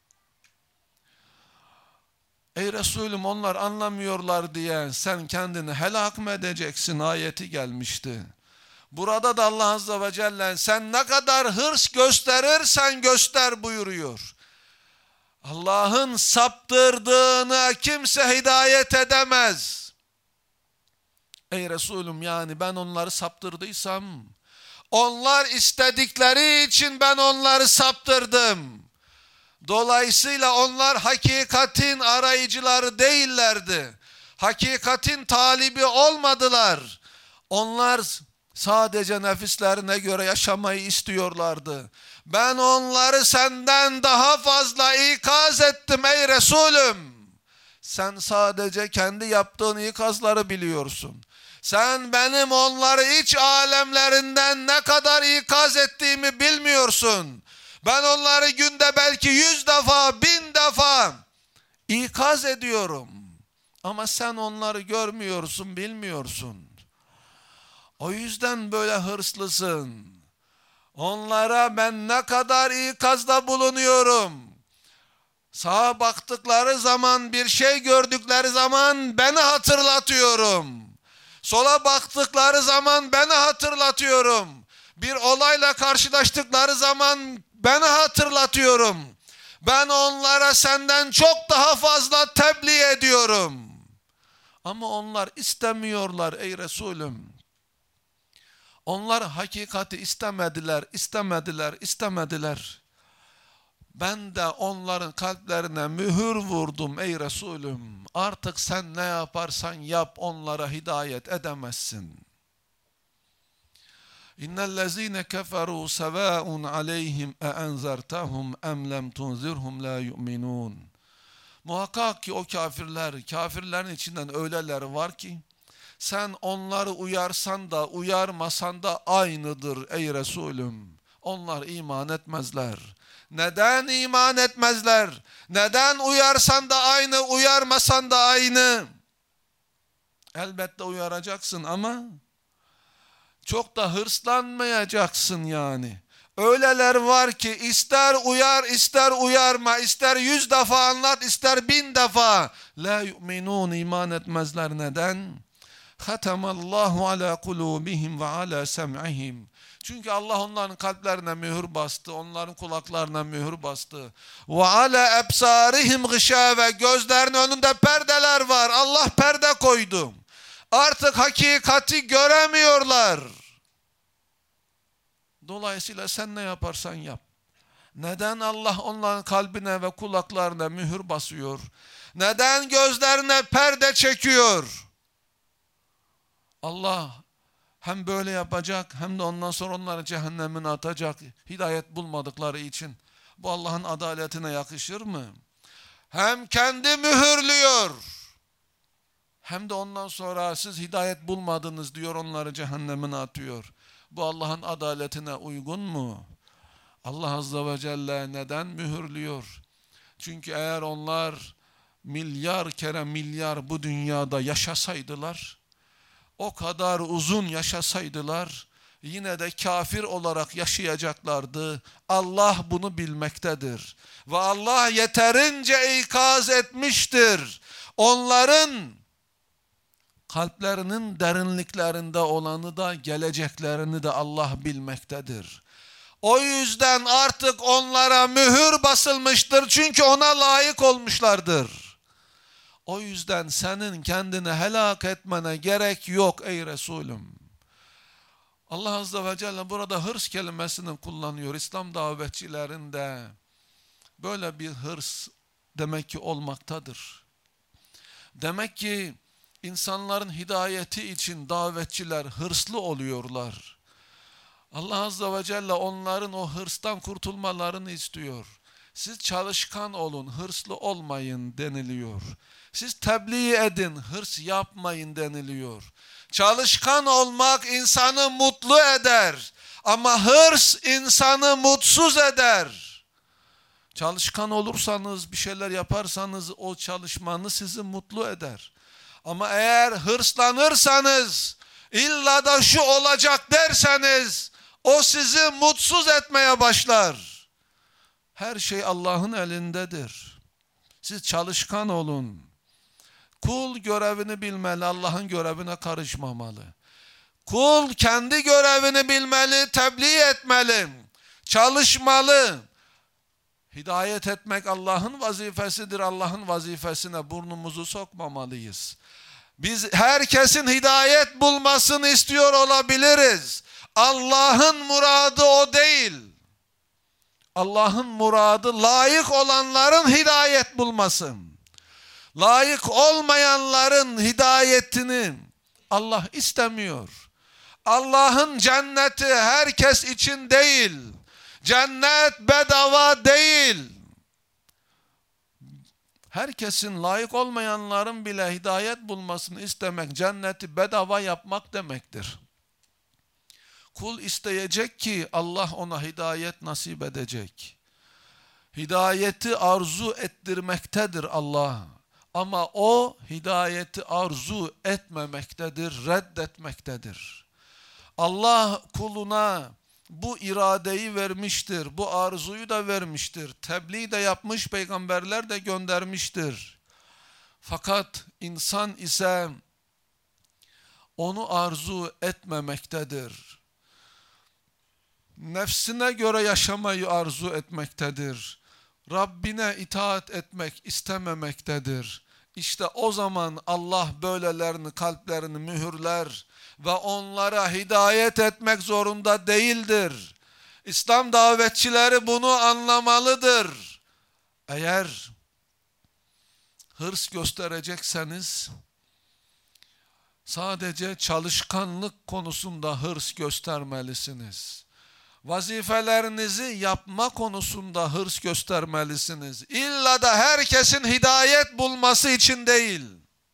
Ey Resulüm, onlar anlamıyorlar diye sen kendini helak mı edeceksin ayeti gelmişti. Burada da Allah Azze ve Celle sen ne kadar hırs gösterirsen göster buyuruyor. Allah'ın saptırdığına kimse hidayet edemez. Ey Resulüm, yani ben onları saptırdıysam, onlar istedikleri için ben onları saptırdım. Dolayısıyla onlar hakikatin arayıcıları değillerdi. Hakikatin talibi olmadılar. Onlar sadece nefislerine göre yaşamayı istiyorlardı. Ben onları senden daha fazla ikaz ettim ey Resulüm. Sen sadece kendi yaptığın ikazları biliyorsun. Sen benim onları iç alemlerinden ne kadar ikaz ettiğimi bilmiyorsun. Ben onları günde belki yüz defa, bin defa ikaz ediyorum. Ama sen onları görmüyorsun, bilmiyorsun. O yüzden böyle hırslısın. Onlara ben ne kadar ikazda bulunuyorum. Sağa baktıkları zaman, bir şey gördükleri zaman beni hatırlatıyorum. Sola baktıkları zaman beni hatırlatıyorum. Bir olayla karşılaştıkları zaman beni hatırlatıyorum. Ben onlara senden çok daha fazla tebliğ ediyorum. Ama onlar istemiyorlar ey Resulüm. Onlar hakikati istemediler, istemediler, istemediler. Ben de onların kalplerine mühür vurdum ey Resulüm. Artık sen ne yaparsan yap onlara hidayet edemezsin. İnnellezîne keferû sevâun aleyhim e enzertehum em lem tunzirhum la yu'minûn. Muhakkak ki o kafirler, kafirlerin içinden öyleler var ki, sen onları uyarsan da uyarmasan da aynıdır ey Resulüm. Onlar iman etmezler. Neden iman etmezler? Neden uyarsan da aynı, uyarmasan da aynı? Elbette uyaracaksın ama çok da hırslanmayacaksın yani. Öyleler var ki ister uyar, ister uyarma, ister yüz defa anlat, ister bin defa. La yu'minun, iman etmezler. Neden? Hatemallahu ala kulubihim ve ala sem'ihim. Çünkü Allah onların kalplerine mühür bastı, onların kulaklarına mühür bastı. Ve ala ebsarihim gışave, gözlerinin önünde perdeler var. Allah perde koydu. Artık hakikati göremiyorlar. Dolayısıyla sen ne yaparsan yap. Neden Allah onların kalbine ve kulaklarına mühür basıyor? Neden gözlerine perde çekiyor? Allah Hem böyle yapacak hem de ondan sonra onları cehennemine atacak hidayet bulmadıkları için. Bu Allah'ın adaletine yakışır mı? Hem kendi mühürlüyor hem de ondan sonra siz hidayet bulmadınız diyor, onları cehennemine atıyor. Bu Allah'ın adaletine uygun mu? Allah Azze ve Celle neden mühürlüyor? Çünkü eğer onlar milyar kere milyar bu dünyada yaşasaydılar, o kadar uzun yaşasaydılar, yine de kafir olarak yaşayacaklardı. Allah bunu bilmektedir. Ve Allah yeterince ikaz etmiştir. Onların kalplerinin derinliklerinde olanı da geleceklerini de Allah bilmektedir. O yüzden artık onlara mühür basılmıştır. Çünkü ona layık olmuşlardır. O yüzden senin kendini helak etmene gerek yok ey Resulüm. Allah Azze ve Celle burada hırs kelimesini kullanıyor. İslam davetçilerinde böyle bir hırs demek ki olmaktadır. Demek ki insanların hidayeti için davetçiler hırslı oluyorlar. Allah Azze ve Celle onların o hırstan kurtulmalarını istiyor. Siz çalışkan olun, hırslı olmayın deniliyor. Siz tebliğ edin, hırs yapmayın deniliyor. Çalışkan olmak insanı mutlu eder. Ama hırs insanı mutsuz eder. Çalışkan olursanız, bir şeyler yaparsanız o çalışmanız sizi mutlu eder. Ama eğer hırslanırsanız, illa da şu olacak derseniz, o sizi mutsuz etmeye başlar. Her şey Allah'ın elindedir. Siz çalışkan olun. Kul görevini bilmeli, Allah'ın görevine karışmamalı. Kul kendi görevini bilmeli, tebliğ etmeli, çalışmalı. Hidayet etmek Allah'ın vazifesidir. Allah'ın vazifesine burnumuzu sokmamalıyız. Biz herkesin hidayet bulmasını istiyor olabiliriz. Allah'ın muradı o değil. Allah'ın muradı layık olanların hidayet bulması. Layık olmayanların hidayetini Allah istemiyor. Allah'ın cenneti herkes için değil. Cennet bedava değil. Herkesin, layık olmayanların bile hidayet bulmasını istemek, cenneti bedava yapmak demektir. Kul isteyecek ki Allah ona hidayet nasip edecek. Hidayeti arzu ettirmektedir Allah. Ama o hidayeti arzu etmemektedir, reddetmektedir. Allah kuluna bu iradeyi vermiştir, bu arzuyu da vermiştir. Tebliğ de yapmış, peygamberler de göndermiştir. Fakat insan ise onu arzu etmemektedir. Nefsine göre yaşamayı arzu etmektedir. Rabbine itaat etmek istememektedir. İşte o zaman Allah böylelerini, kalplerini mühürler ve onlara hidayet etmek zorunda değildir. İslam davetçileri bunu anlamalıdır. Eğer hırs gösterecekseniz, sadece çalışkanlık konusunda hırs göstermelisiniz. Vazifelerinizi yapma konusunda hırs göstermelisiniz. İlla da herkesin hidayet bulması için değil.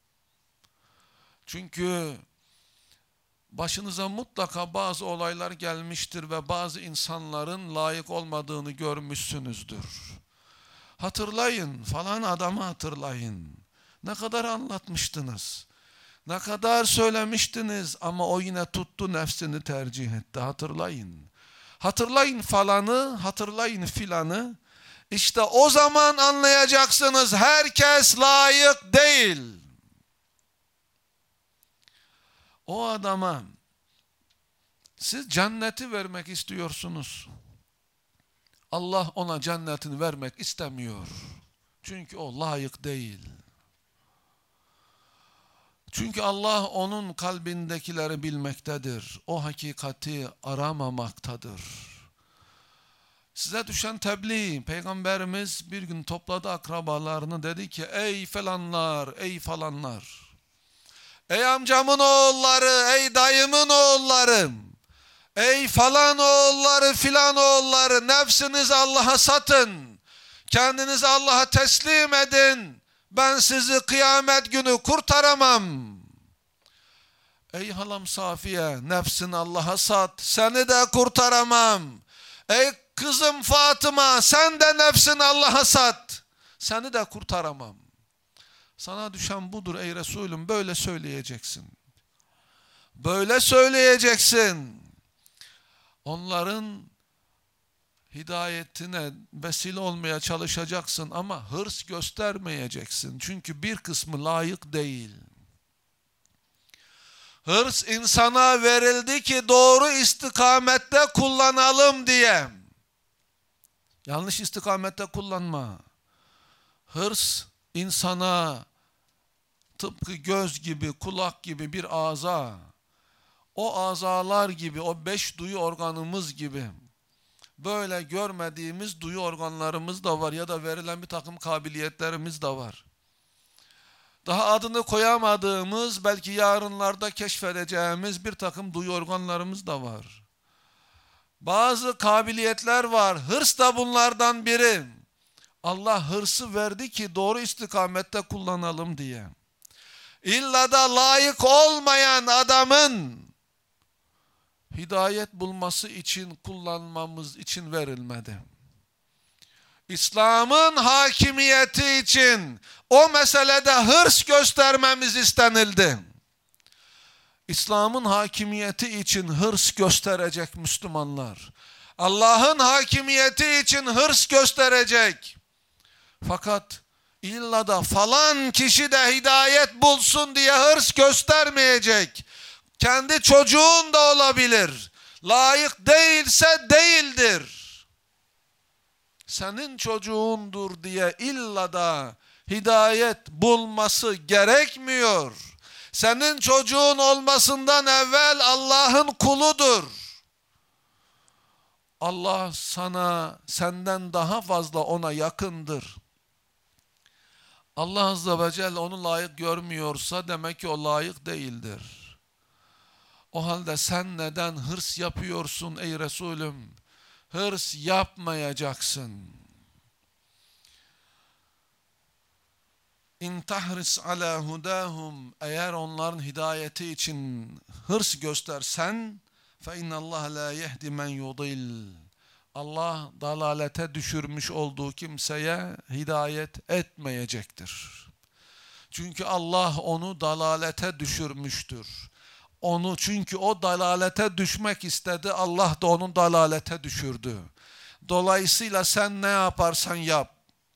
Çünkü başınıza mutlaka bazı olaylar gelmiştir ve bazı insanların layık olmadığını görmüşsünüzdür. Hatırlayın, falan adamı hatırlayın. Ne kadar anlatmıştınız, ne kadar söylemiştiniz ama o yine tuttu, nefsini tercih etti. Hatırlayın. Hatırlayın falanı, hatırlayın filanı. İşte o zaman anlayacaksınız, herkes layık değil. O adama siz cenneti vermek istiyorsunuz. Allah ona cennetini vermek istemiyor. Çünkü o layık değil. Çünkü Allah onun kalbindekileri bilmektedir. O hakikati aramamaktadır. Size düşen tebliğ, Peygamberimiz bir gün topladı akrabalarını, dedi ki ey falanlar, ey falanlar. ey amcamın oğulları, ey dayımın oğulları, ey falan oğulları filan oğulları, nefsinizi Allah'a satın, kendinizi Allah'a teslim edin, ben sizi kıyamet günü kurtaramam. Ey halam Safiye, nefsini Allah'a sat, seni de kurtaramam. Ey kızım Fatıma, sen de nefsini Allah'a sat, seni de kurtaramam. Sana düşen budur ey Resulüm, böyle söyleyeceksin. Böyle söyleyeceksin. Onların hidayetine vesile olmaya çalışacaksın ama hırs göstermeyeceksin. Çünkü bir kısmı layık değil. Hırs insana verildi ki doğru istikamette kullanalım diye. Yanlış istikamette kullanma. Hırs insana tıpkı göz gibi, kulak gibi bir aza, o azalar gibi, o beş duyu organımız gibi böyle görmediğimiz duyu organlarımız da var ya da verilen bir takım kabiliyetlerimiz de var. Daha adını koyamadığımız, belki yarınlarda keşfedeceğimiz bir takım duyu organlarımız da var. Bazı kabiliyetler var, hırs da bunlardan biri. Allah hırsı verdi ki doğru istikamette kullanalım diye. İlla da layık olmayan adamın hidayet bulması için, kullanmamız için verilmedi. İslam'ın hakimiyeti için o meselede hırs göstermemiz istenildi. İslam'ın hakimiyeti için hırs gösterecek Müslümanlar. Allah'ın hakimiyeti için hırs gösterecek. Fakat illa da falan kişi de hidayet bulsun diye hırs göstermeyecek. Kendi çocuğun da olabilir. Layık değilse değildir. Senin çocuğundur diye illa da hidayet bulması gerekmiyor. Senin çocuğun olmasından evvel Allah'ın kuludur. Allah sana, senden daha fazla ona yakındır. Allah Azze ve Celle onu layık görmüyorsa demek ki o layık değildir. O halde sen neden hırs yapıyorsun ey Resulüm? Hırs yapmayacaksın. İn tahris ala hudahum, eğer onların hidayeti için hırs göstersen, fe innallah la yehdi men yudil. Allah dalalete düşürmüş olduğu kimseye hidayet etmeyecektir. Çünkü Allah onu dalalete düşürmüştür. Onu, çünkü o dalalete düşmek istedi, Allah da onu dalalete düşürdü. Dolayısıyla sen ne yaparsan yap,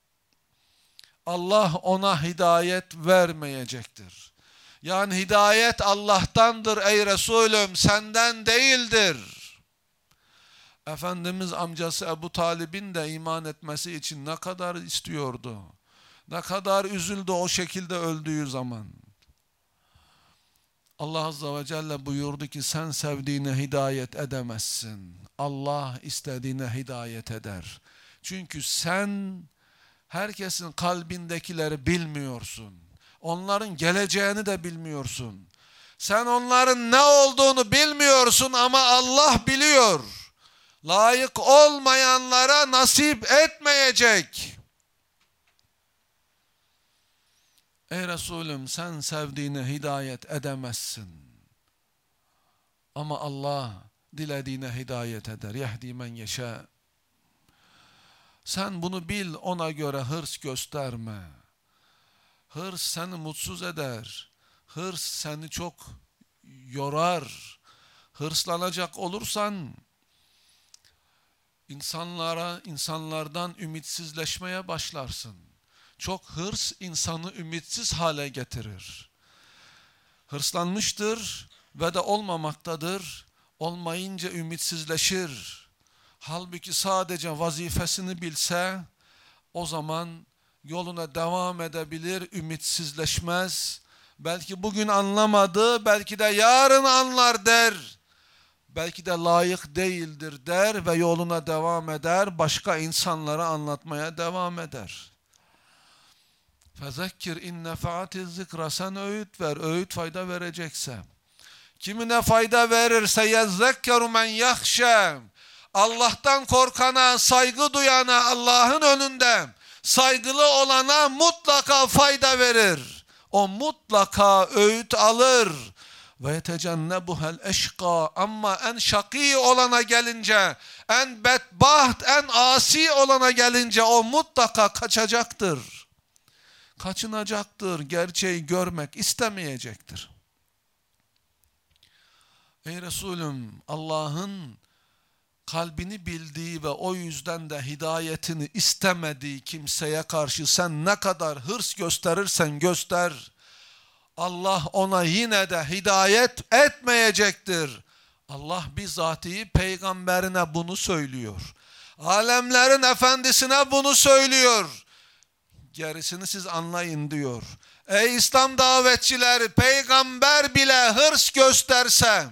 Allah ona hidayet vermeyecektir. Yani hidayet Allah'tandır ey Resulüm, senden değildir. Efendimiz amcası Ebu Talib'in de iman etmesi için ne kadar istiyordu. Ne kadar üzüldü o şekilde öldüğü zaman. Allah Azze ve Celle buyurdu ki sen sevdiğine hidayet edemezsin. Allah istediğine hidayet eder. Çünkü sen herkesin kalbindekileri bilmiyorsun. Onların geleceğini de bilmiyorsun. Sen onların ne olduğunu bilmiyorsun ama Allah biliyor. Layık olmayanlara nasip etmeyecek. Ey Resulüm sen sevdiğine hidayet edemezsin. Ama Allah dilediğine hidayet eder. Yehdi men yeşâ. Sen bunu bil, ona göre hırs gösterme. Hırs seni mutsuz eder. Hırs seni çok yorar. Hırslanacak olursan insanlara, insanlardan ümitsizleşmeye başlarsın. Çok hırs insanı ümitsiz hale getirir. Hırslanmıştır ve de olmamaktadır. Olmayınca ümitsizleşir. Halbuki sadece vazifesini bilse o zaman yoluna devam edebilir, ümitsizleşmez. Belki bugün anlamadı, belki de yarın anlar der. Belki de layık değildir der ve yoluna devam eder, başka insanlara anlatmaya devam eder. Fezekkir in nefa'atiz zikra. Sen öğüt ver. Öğüt fayda verecekse. Kimine fayda verirse yezzekkeru men yahşe. Allah'tan korkana, saygı duyana, Allah'ın önünde saygılı olana mutlaka fayda verir. O mutlaka öğüt alır. Ve yetecennebuhel eşka. Ama en şakî olana gelince, en bedbaht, en asi olana gelince o mutlaka kaçacaktır. Kaçınacaktır. Gerçeği görmek istemeyecektir. Ey Resulüm, Allah'ın kalbini bildiği ve o yüzden de hidayetini istemediği kimseye karşı sen ne kadar hırs gösterirsen göster, Allah ona yine de hidayet etmeyecektir. Allah bizatihi peygamberine bunu söylüyor. Alemlerin efendisine bunu söylüyor. Gerisini siz anlayın diyor. Ey İslam davetçileri, peygamber bile hırs gösterse,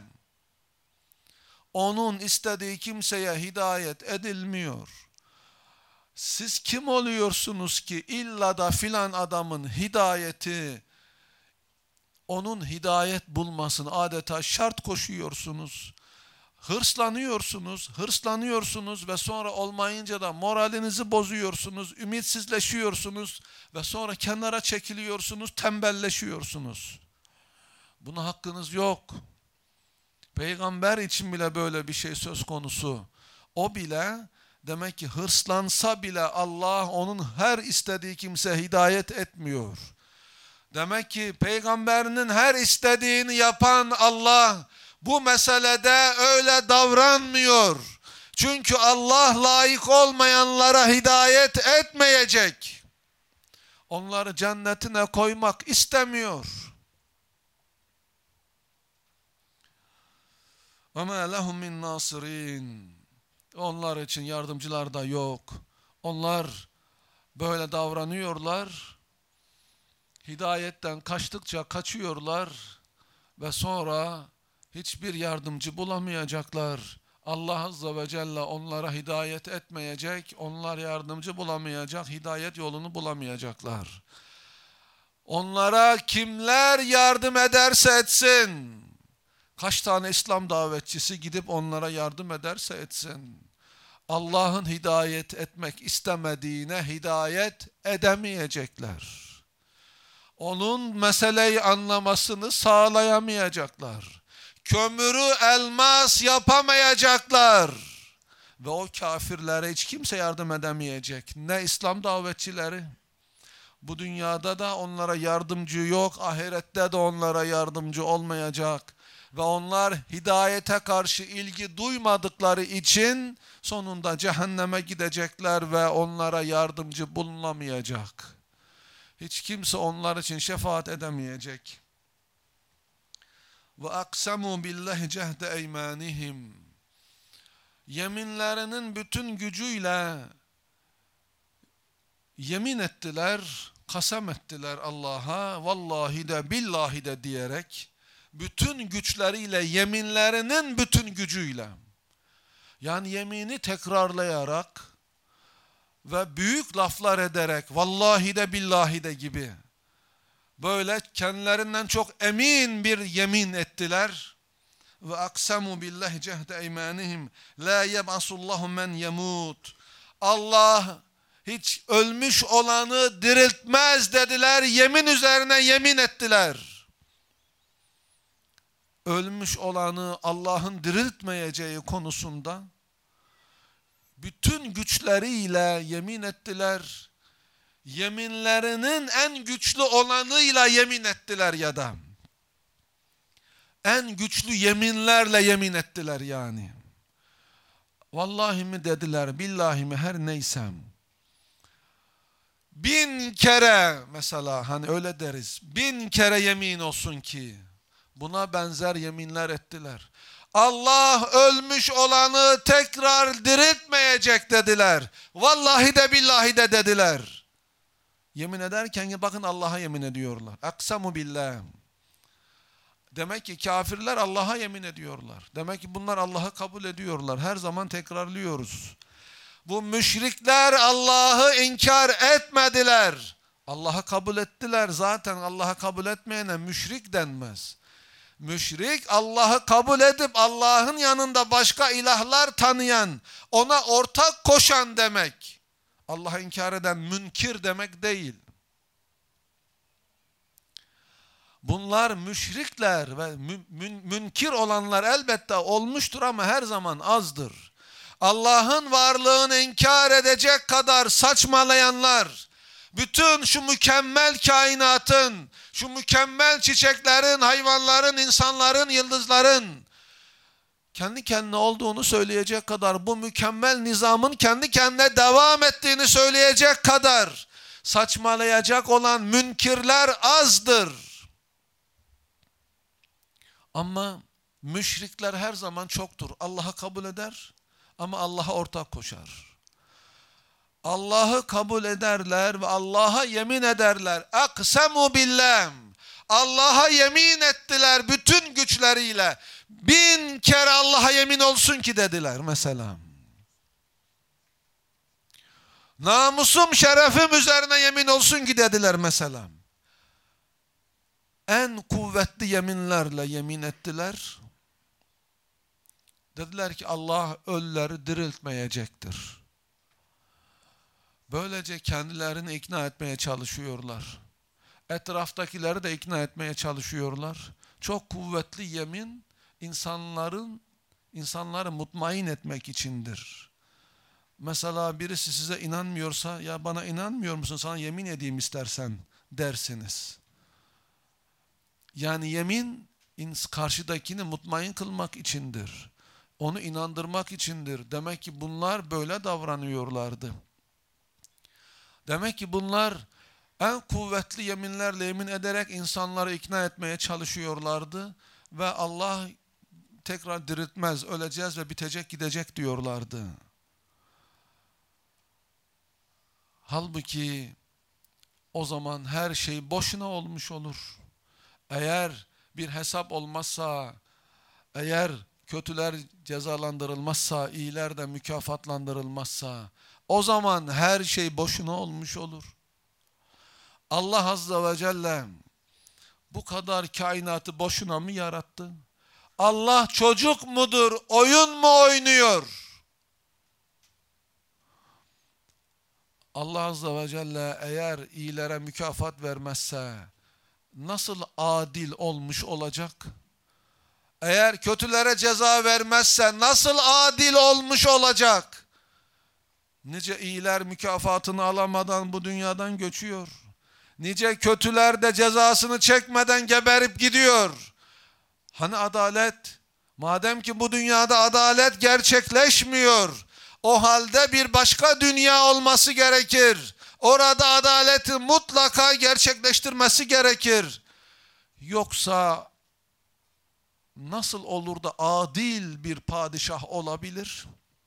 onun istediği kimseye hidayet edilmiyor. Siz kim oluyorsunuz ki illa da filan adamın hidayeti, onun hidayet bulmasını adeta şart koşuyorsunuz. Hırslanıyorsunuz, hırslanıyorsunuz ve sonra olmayınca da moralinizi bozuyorsunuz, ümitsizleşiyorsunuz ve sonra kenara çekiliyorsunuz, tembelleşiyorsunuz. Buna hakkınız yok. Peygamber için bile böyle bir şey söz konusu. O bile demek ki hırslansa bile Allah onun her istediği kimse hidayet etmiyor. Demek ki peygamberinin her istediğini yapan Allah bu meselede öyle davranmıyor. Çünkü Allah layık olmayanlara hidayet etmeyecek. Onları cennetine koymak istemiyor. وَمَا لَهُمْ مِنْ نَاصِرِينَ. Onlar için yardımcılar da yok. Onlar böyle davranıyorlar. Hidayetten kaçtıkça kaçıyorlar ve sonra hiçbir yardımcı bulamayacaklar. Allah Azze ve Celle onlara hidayet etmeyecek, onlar yardımcı bulamayacak, hidayet yolunu bulamayacaklar. Onlara kimler yardım ederse etsin, kaç tane İslam davetçisi gidip onlara yardım ederse etsin, Allah'ın hidayet etmek istemediğine hidayet edemeyecekler. Onun meseleyi anlamasını sağlayamayacaklar. Kömürü elmas yapamayacaklar. Ve o kafirlere hiç kimse yardım edemeyecek. Ne İslam davetçileri. Bu dünyada da onlara yardımcı yok. Ahirette de onlara yardımcı olmayacak. Ve onlar hidayete karşı ilgi duymadıkları için sonunda cehenneme gidecekler ve onlara yardımcı bulunamayacak. Hiç kimse onlar için şefaat edemeyecek. Ve aksamu billahi cehde eymanihim. Yeminlerinin bütün gücüyle yemin ettiler, kasem ettiler Allah'a, vallahi de billahi de diyerek, bütün güçleriyle, yeminlerinin bütün gücüyle, yani yemini tekrarlayarak ve büyük laflar ederek, vallahi de billahi de gibi, böyle kendilerinden çok emin bir yemin ettiler. Ve aksamu billahi cehde eymanihim la yeb'asullahu men yemut. Allah hiç ölmüş olanı diriltmez dediler, yemin üzerine yemin ettiler. Ölmüş olanı Allah'ın diriltmeyeceği konusunda bütün güçleriyle yemin ettiler. Yeminlerinin en güçlü olanıyla yemin ettiler ya da. En güçlü yeminlerle yemin ettiler yani. Vallahi mi dediler, billahi mi, her neysem. Bin kere mesela, hani öyle deriz. Bin kere yemin olsun ki. Buna benzer yeminler ettiler. Allah ölmüş olanı tekrar diriltmeyecek dediler. Vallahi de billahi de dediler. Yemin ederken bakın Allah'a yemin ediyorlar. Aksamu billah. Demek ki kafirler Allah'a yemin ediyorlar. Demek ki bunlar Allah'ı kabul ediyorlar. Her zaman tekrarlıyoruz. Bu müşrikler Allah'ı inkar etmediler. Allah'ı kabul ettiler. Zaten Allah'ı kabul etmeyene müşrik denmez. Müşrik Allah'ı kabul edip Allah'ın yanında başka ilahlar tanıyan, ona ortak koşan demek. Allah'ı inkar eden münkir demek değil. Bunlar müşrikler ve mü, mün, münkir olanlar elbette olmuştur ama her zaman azdır. Allah'ın varlığını inkar edecek kadar saçmalayanlar, bütün şu mükemmel kainatın, şu mükemmel çiçeklerin, hayvanların, insanların, yıldızların kendi kendine olduğunu söyleyecek kadar, bu mükemmel nizamın kendi kendine devam ettiğini söyleyecek kadar saçmalayacak olan münkirler azdır. Ama müşrikler her zaman çoktur. Allah'ı kabul eder ama Allah'a ortak koşar. Allah'ı kabul ederler ve Allah'a yemin ederler. Aksemu billah. Allah'a yemin ettiler bütün güçleriyle. Bin kere Allah'a yemin olsun ki dediler mesela. Namusum, şerefim üzerine yemin olsun ki dediler mesela. En kuvvetli yeminlerle yemin ettiler. Dediler ki Allah ölüleri diriltmeyecektir. Böylece kendilerini ikna etmeye çalışıyorlar. Etraftakileri de ikna etmeye çalışıyorlar. Çok kuvvetli yemin insanların insanları mutmain etmek içindir. Mesela birisi size inanmıyorsa, ya bana inanmıyor musun, sana yemin edeyim istersen dersiniz. Yani yemin karşıdakini mutmain kılmak içindir. Onu inandırmak içindir. Demek ki bunlar böyle davranıyorlardı. Demek ki bunlar en kuvvetli yeminlerle yemin ederek insanları ikna etmeye çalışıyorlardı. Ve Allah tekrar diriltmez, öleceğiz ve bitecek gidecek diyorlardı. Halbuki o zaman her şey boşuna olmuş olur. Eğer bir hesap olmazsa, eğer kötüler cezalandırılmazsa, iyiler de mükafatlandırılmazsa, o zaman her şey boşuna olmuş olur. Allah Azze ve Celle bu kadar kainatı boşuna mı yarattı? Allah çocuk mudur, oyun mu oynuyor? Allah Azze ve Celle eğer iyilere mükafat vermezse nasıl adil olmuş olacak? Eğer kötülere ceza vermezse nasıl adil olmuş olacak? Nice iyiler mükafatını alamadan bu dünyadan göçüyor. Nice kötüler de cezasını çekmeden geberip gidiyor. Hani adalet? Madem ki bu dünyada adalet gerçekleşmiyor, o halde bir başka dünya olması gerekir. Orada adaleti mutlaka gerçekleştirmesi gerekir. Yoksa nasıl olur da adil bir padişah olabilir?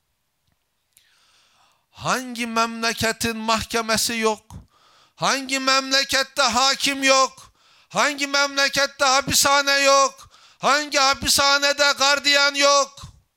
Hangi memleketin mahkemesi yok? Hangi memlekette hakim yok? Hangi memlekette hapishane yok? Hangi hapishanede gardiyan yok?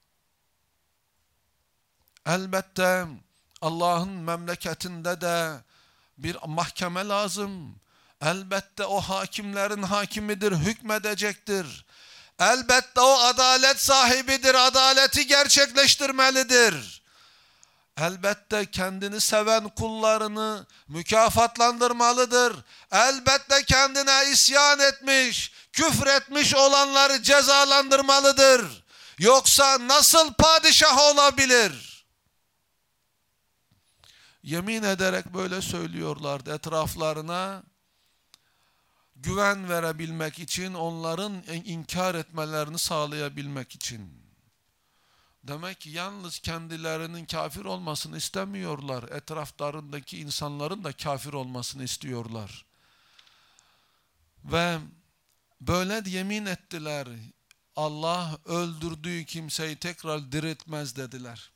Elbette Allah'ın memleketinde de bir mahkeme lazım. Elbette o hakimlerin hakimidir, hükmedecektir. Elbette o adalet sahibidir, adaleti gerçekleştirmelidir. Elbette kendini seven kullarını mükafatlandırmalıdır. Elbette kendine isyan etmiş, küfretmiş olanları cezalandırmalıdır. Yoksa nasıl padişah olabilir? Yemin ederek böyle söylüyorlardı etraflarına. Güven verebilmek için, onların inkar etmelerini sağlayabilmek için. Demek ki yalnız kendilerinin kafir olmasını istemiyorlar. Etraflarındaki insanların da kafir olmasını istiyorlar. Ve böyle yemin ettiler. Allah öldürdüğü kimseyi tekrar diriltmez dediler.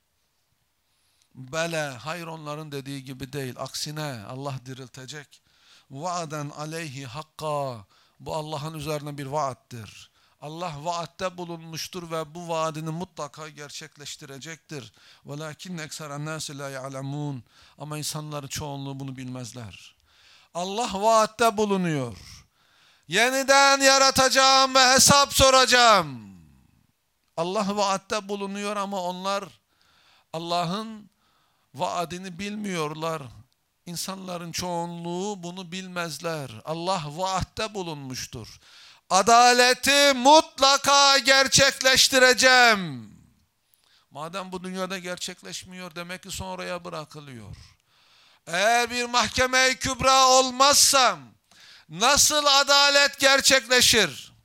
Bele, hayır, onların dediği gibi değil. Aksine Allah diriltecek. Vaaden aleyhi hakka. Bu Allah'ın üzerine bir vaattir. Allah vaatte bulunmuştur ve bu vaadini mutlaka gerçekleştirecektir. وَلَكِنَّ اَكْسَرَ النَّاسِ لَا يَعْلَمُونَ. Ama insanların çoğunluğu bunu bilmezler. Allah vaatte bulunuyor. Yeniden yaratacağım ve hesap soracağım. Allah vaatte bulunuyor ama onlar Allah'ın vaadini bilmiyorlar. İnsanların çoğunluğu bunu bilmezler. Allah vaatte bulunmuştur. Adaleti mutlaka gerçekleştireceğim. Madem bu dünyada gerçekleşmiyor, demek ki sonraya bırakılıyor. Eğer bir mahkeme-i kübra olmazsam nasıl adalet gerçekleşir?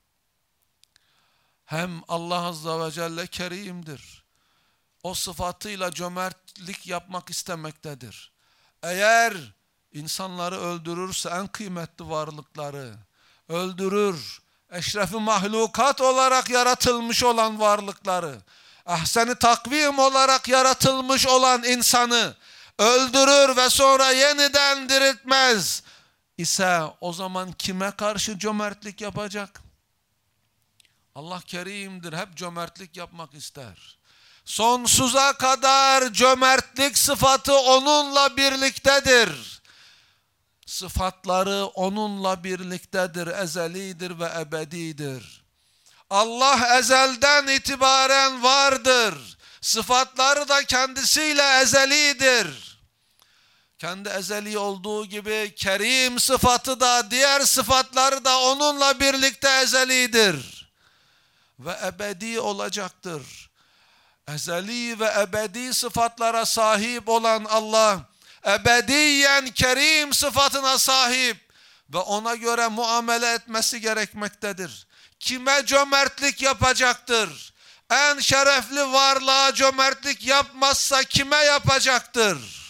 Hem Allah Azze ve Celle kerimdir. O sıfatıyla cömertlik yapmak istemektedir. Eğer insanları öldürürse, en kıymetli varlıkları öldürür, eşrefi mahlukat olarak yaratılmış olan varlıkları, ahsen-i takvim olarak yaratılmış olan insanı öldürür ve sonra yeniden diriltmez ise o zaman kime karşı cömertlik yapacak? Allah kerimdir, hep cömertlik yapmak ister. Sonsuza kadar cömertlik sıfatı onunla birliktedir. Sıfatları onunla birliktedir, ezelidir ve ebedidir. Allah ezelden itibaren vardır. Sıfatları da kendisiyle ezelidir. Kendi ezeli olduğu gibi kerim sıfatı da, diğer sıfatları da onunla birlikte ezelidir. Ve ebedi olacaktır. Ezeli ve ebedi sıfatlara sahip olan Allah, ebediyen kerim sıfatına sahip ve ona göre muamele etmesi gerekmektedir. Kime cömertlik yapacaktır? En şerefli varlığa cömertlik yapmazsa kime yapacaktır?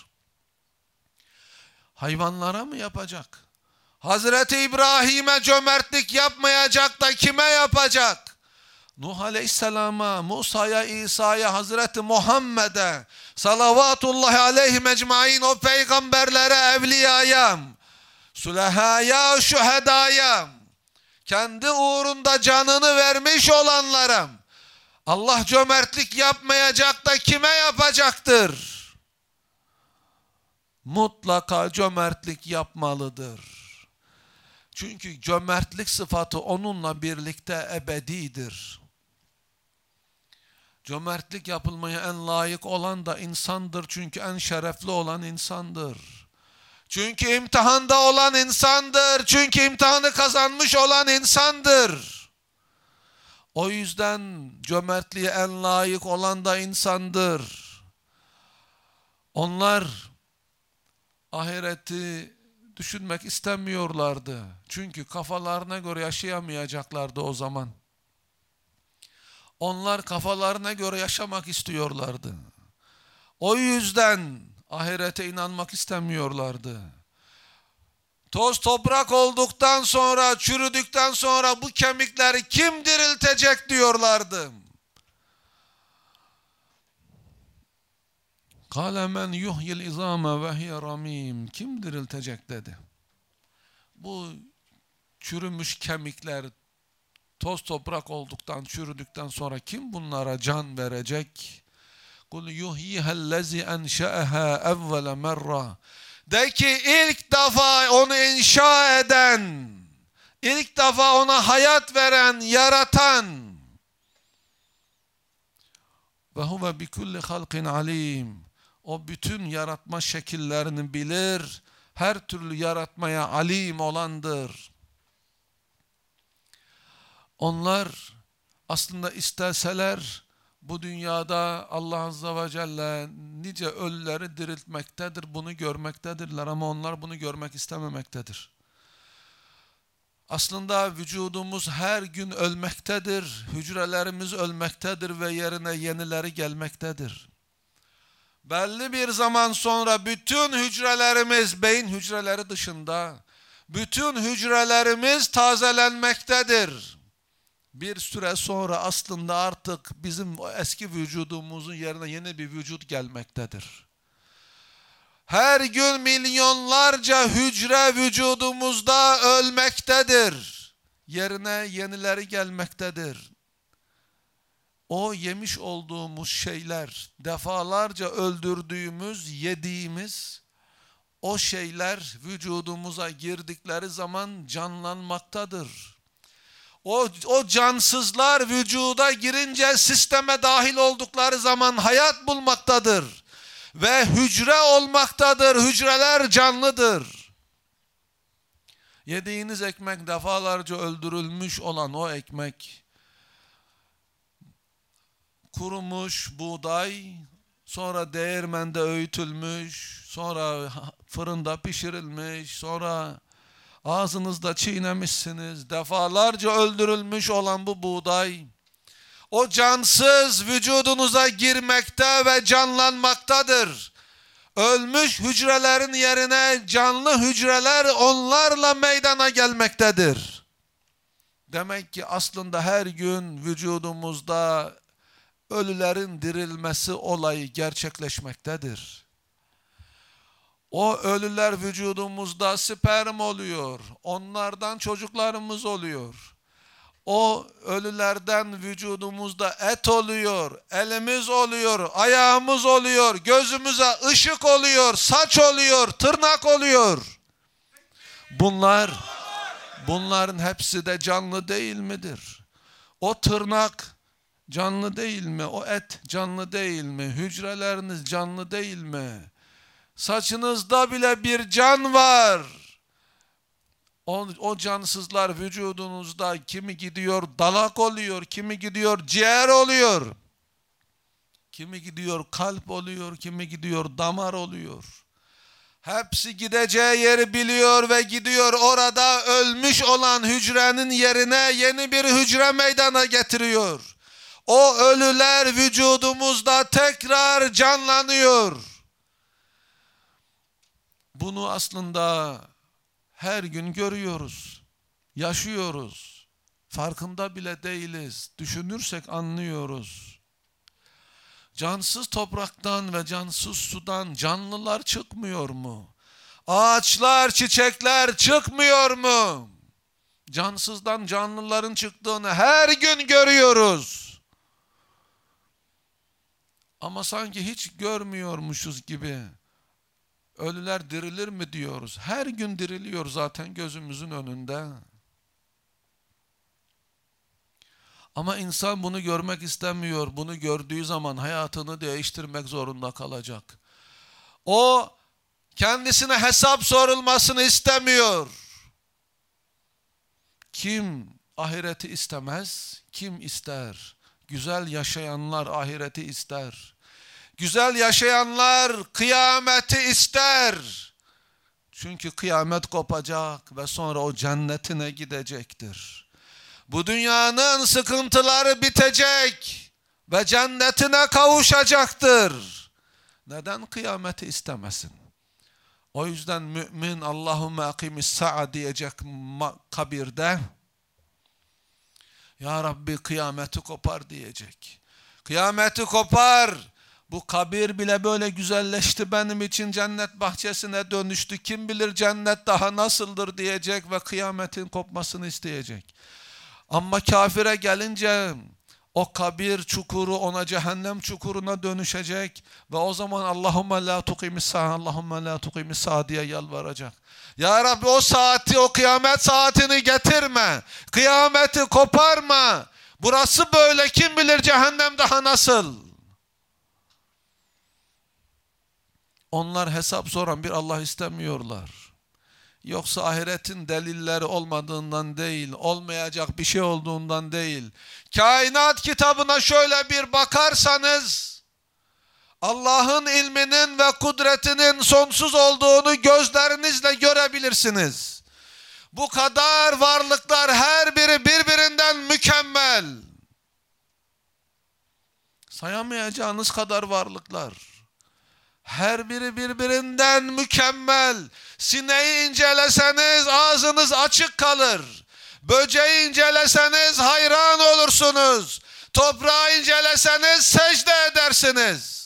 Hayvanlara mı yapacak? Hazreti İbrahim'e cömertlik yapmayacak da kime yapacak? Nuh Aleyhisselam'a, Musa'ya, İsa'ya, Hazreti Muhammed'e, salavatullahi aleyhi mecmain, o peygamberlere, evliyaya, sülehaya, şühedaya, kendi uğrunda canını vermiş olanlara Allah cömertlik yapmayacak da kime yapacaktır? Mutlaka cömertlik yapmalıdır. Çünkü cömertlik sıfatı onunla birlikte ebedidir. Cömertlik yapılmaya en layık olan da insandır. Çünkü en şerefli olan insandır. Çünkü imtihanda olan insandır. Çünkü imtihanı kazanmış olan insandır. O yüzden cömertliğe en layık olan da insandır. Onlar ahireti düşünmek istemiyorlardı. Çünkü kafalarına göre yaşayamayacaklardı o zaman. Onlar kafalarına göre yaşamak istiyorlardı. O yüzden ahirete inanmak istemiyorlardı. Toz toprak olduktan sonra, çürüdükten sonra bu kemikleri kim diriltecek diyorlardı. Kâle men yuhyil izâme ve hiye ramîm. Kim diriltecek dedi. Bu çürümüş kemikler toz toprak olduktan, çürüdükten sonra kim bunlara can verecek? Kul yuhyihellezî enşe'ehâ evvele merra. De ki ilk defa onu inşa eden, ilk defa ona hayat veren, yaratan. Ve huve bikulli halkin alim. O bütün yaratma şekillerini bilir, her türlü yaratmaya alim olandır. Onlar aslında isteseler bu dünyada Allah Azze ve Celle nice ölüleri diriltmektedir, bunu görmektedirler ama onlar bunu görmek istememektedir. Aslında vücudumuz her gün ölmektedir, hücrelerimiz ölmektedir ve yerine yenileri gelmektedir. Belli bir zaman sonra bütün hücrelerimiz, beyin hücreleri dışında, bütün hücrelerimiz tazelenmektedir. Bir süre sonra aslında artık bizim eski vücudumuzun yerine yeni bir vücut gelmektedir. Her gün milyonlarca hücre vücudumuzda ölmektedir. Yerine yenileri gelmektedir. O yemiş olduğumuz şeyler, defalarca öldürdüğümüz, yediğimiz, o şeyler vücudumuza girdikleri zaman canlanmaktadır. O, o cansızlar vücuda girince sisteme dahil oldukları zaman hayat bulmaktadır. Ve hücre olmaktadır. Hücreler canlıdır. Yediğiniz ekmek defalarca öldürülmüş olan o ekmek, kurumuş buğday, sonra değirmende öğütülmüş, sonra fırında pişirilmiş, sonra ağzınızda çiğnemişsiniz. Defalarca öldürülmüş olan bu buğday, o cansız vücudunuza girmekte ve canlanmaktadır. Ölmüş hücrelerin yerine canlı hücreler onlarla meydana gelmektedir. Demek ki aslında her gün vücudumuzda ölülerin dirilmesi olayı gerçekleşmektedir. O ölüler vücudumuzda sperm oluyor. Onlardan çocuklarımız oluyor. O ölülerden vücudumuzda et oluyor, elimiz oluyor, ayağımız oluyor, gözümüze ışık oluyor, saç oluyor, tırnak oluyor. Bunlar, bunların hepsi de canlı değil midir? O tırnak canlı değil mi? O et canlı değil mi? Hücreleriniz canlı değil mi? Saçınızda bile bir can var. O, o cansızlar vücudunuzda kimi gidiyor dalak oluyor, kimi gidiyor ciğer oluyor. Kimi gidiyor kalp oluyor, kimi gidiyor damar oluyor. Hepsi gideceği yeri biliyor ve gidiyor orada ölmüş olan hücrenin yerine yeni bir hücre meydana getiriyor. O ölüler vücudumuzda tekrar canlanıyor. Bunu aslında her gün görüyoruz, yaşıyoruz. Farkında bile değiliz. Düşünürsek anlıyoruz. Cansız topraktan ve cansız sudan canlılar çıkmıyor mu? Ağaçlar, çiçekler çıkmıyor mu? Cansızdan canlıların çıktığını her gün görüyoruz. Ama sanki hiç görmüyormuşuz gibi. Ölüler dirilir mi diyoruz. Her gün diriliyor zaten gözümüzün önünde. Ama insan bunu görmek istemiyor. Bunu gördüğü zaman hayatını değiştirmek zorunda kalacak. O kendisine hesap sorulmasını istemiyor. Kim ahireti istemez? Kim ister? Güzel yaşayanlar ahireti ister. Güzel yaşayanlar kıyameti ister. Çünkü kıyamet kopacak ve sonra o cennetine gidecektir. Bu dünyanın sıkıntıları bitecek ve cennetine kavuşacaktır. Neden kıyameti istemesin? O yüzden mümin Allahümme akimis sa'a diyecek kabirde. Ya Rabbi kıyameti kopar diyecek. Kıyameti kopar. Bu kabir bile böyle güzelleşti benim için, cennet bahçesine dönüştü. Kim bilir cennet daha nasıldır diyecek ve kıyametin kopmasını isteyecek. Ama kafire gelince o kabir çukuru ona cehennem çukuruna dönüşecek ve o zaman Allahümme la tukimis sa'a, Allahümme la tukimis sa'a diye yalvaracak. Ya Rabbi o saati, o kıyamet saatini getirme. Kıyameti koparma. Burası böyle, kim bilir cehennem daha nasıl? Onlar hesap soran bir Allah istemiyorlar. Yoksa ahiretin delilleri olmadığından değil, olmayacak bir şey olduğundan değil. Kainat kitabına şöyle bir bakarsanız, Allah'ın ilminin ve kudretinin sonsuz olduğunu gözlerinizle görebilirsiniz. Bu kadar varlıklar her biri birbirinden mükemmel. Sayamayacağınız kadar varlıklar. Her biri birbirinden mükemmel. Sineği inceleseniz ağzınız açık kalır. Böceği inceleseniz hayran olursunuz. Toprağı inceleseniz secde edersiniz.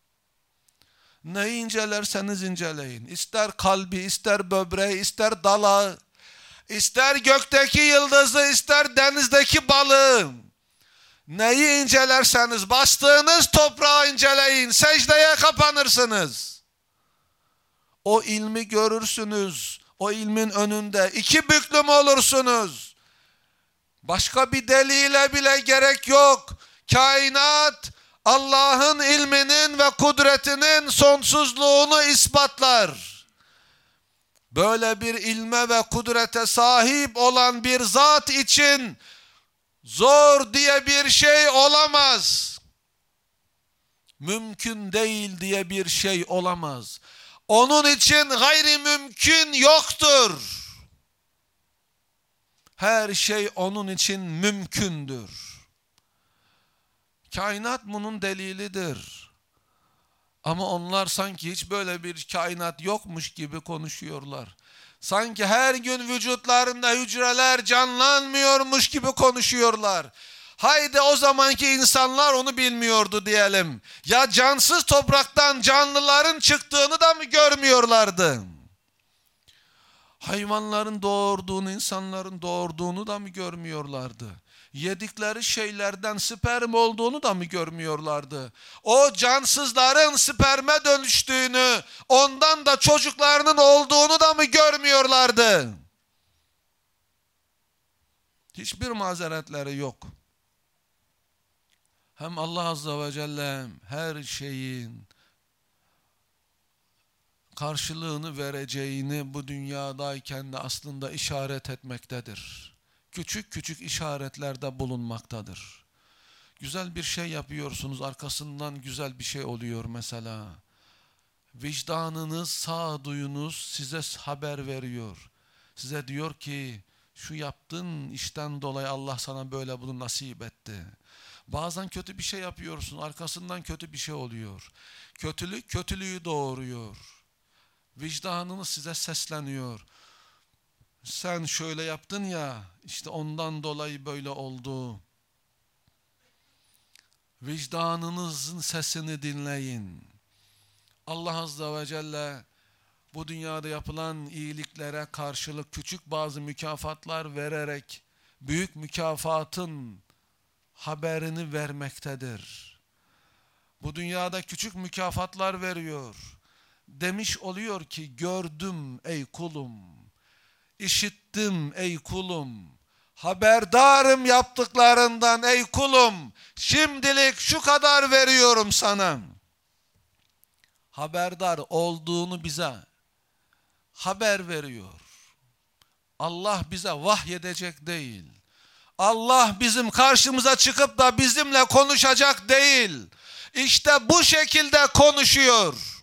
Neyi incelerseniz inceleyin. İster kalbi, ister böbreği, ister dalağı, ister gökteki yıldızı, ister denizdeki balığı. Neyi incelerseniz, bastığınız toprağı inceleyin, secdeye kapanırsınız. O ilmi görürsünüz. O ilmin önünde iki büklüm olursunuz. Başka bir delile bile gerek yok. Kainat Allah'ın ilminin ve kudretinin sonsuzluğunu ispatlar. Böyle bir ilme ve kudrete sahip olan bir zat için zor diye bir şey olamaz. Mümkün değil diye bir şey olamaz. Onun için gayrimümkün yoktur. Her şey onun için mümkündür. Kainat bunun delilidir. Ama onlar sanki hiç böyle bir kainat yokmuş gibi konuşuyorlar. Sanki her gün vücutlarında hücreler canlanmıyormuş gibi konuşuyorlar. Haydi o zamanki insanlar onu bilmiyordu diyelim. Ya cansız topraktan canlıların çıktığını da mı görmüyorlardı? Hayvanların doğurduğunu, insanların doğurduğunu da mı görmüyorlardı? Yedikleri şeylerden sperm olduğunu da mı görmüyorlardı? O cansızların sperme dönüştüğünü, ondan da çocuklarının olduğunu da mı görmüyorlardı? Hiçbir mazeretleri yok. Hem Allah Azze ve Celle her şeyin karşılığını vereceğini bu dünyadayken de aslında işaret etmektedir. Küçük küçük işaretlerde bulunmaktadır. Güzel bir şey yapıyorsunuz, arkasından güzel bir şey oluyor mesela. Vicdanınız, sağduyunuz size haber veriyor. Size diyor ki şu yaptığın işten dolayı Allah sana böyle bunu nasip etti. Bazen kötü bir şey yapıyorsun, arkasından kötü bir şey oluyor. Kötülük kötülüğü doğuruyor. Vicdanınız size sesleniyor. Sen şöyle yaptın ya, işte ondan dolayı böyle oldu. Vicdanınızın sesini dinleyin. Allah Azze ve Celle bu dünyada yapılan iyiliklere karşılık küçük bazı mükafatlar vererek büyük mükafatın haberini vermektedir. Bu dünyada küçük mükafatlar veriyor. Demiş oluyor ki gördüm ey kulum, işittim ey kulum, haberdarım yaptıklarından ey kulum, şimdilik şu kadar veriyorum sana. Haberdar olduğunu bize haber veriyor. Allah bize vahyedecek değil. Allah bizim karşımıza çıkıp da bizimle konuşacak değil. İşte bu şekilde konuşuyor.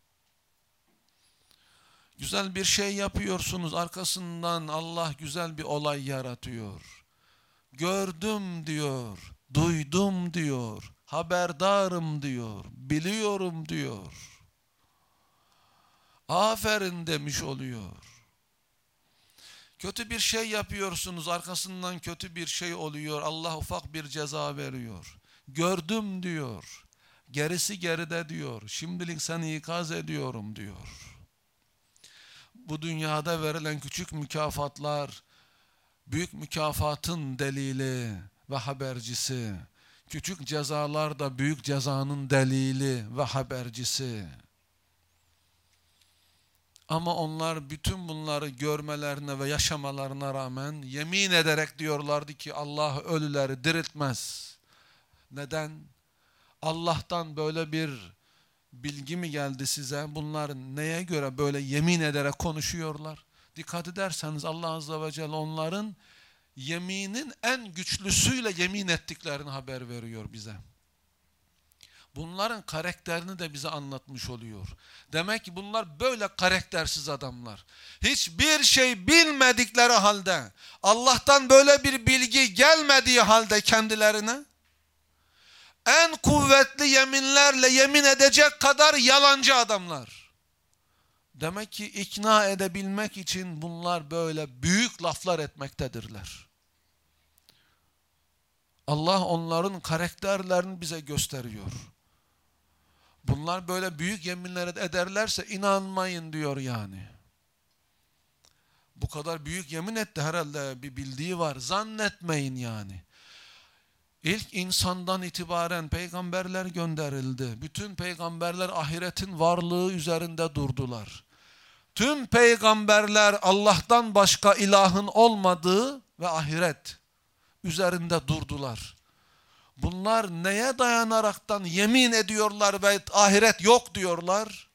Güzel bir şey yapıyorsunuz, arkasından Allah güzel bir olay yaratıyor. Gördüm diyor, duydum diyor, haberdarım diyor, biliyorum diyor. Aferin demiş oluyor. Kötü bir şey yapıyorsunuz, arkasından kötü bir şey oluyor, Allah ufak bir ceza veriyor. Gördüm diyor, gerisi geride diyor, şimdilik seni ikaz ediyorum diyor. Bu dünyada verilen küçük mükafatlar, büyük mükafatın delili ve habercisi. Küçük cezalar da büyük cezanın delili ve habercisi. Ama onlar bütün bunları görmelerine ve yaşamalarına rağmen yemin ederek diyorlardı ki Allah ölüleri diriltmez. Neden? Allah'tan böyle bir bilgi mi geldi size? Bunlar neye göre böyle yemin ederek konuşuyorlar? Dikkat ederseniz Allah Azze ve Celle onların yeminin en güçlüsüyle yemin ettiklerini haber veriyor bize. Bunların karakterini de bize anlatmış oluyor. Demek ki bunlar böyle karaktersiz adamlar. Hiçbir şey bilmedikleri halde, Allah'tan böyle bir bilgi gelmediği halde kendilerine, en kuvvetli yeminlerle yemin edecek kadar yalancı adamlar. Demek ki ikna edebilmek için bunlar böyle büyük laflar etmektedirler. Allah onların karakterlerini bize gösteriyor. Bunlar böyle büyük yeminler ederlerse inanmayın diyor yani. Bu kadar büyük yemin etti, herhalde bir bildiği var, zannetmeyin yani. İlk insandan itibaren peygamberler gönderildi. Bütün peygamberler ahiretin varlığı üzerinde durdular. Tüm peygamberler Allah'tan başka ilahın olmadığı ve ahiret üzerinde durdular. Bunlar neye dayanaraktan yemin ediyorlar ve ahiret yok diyorlar?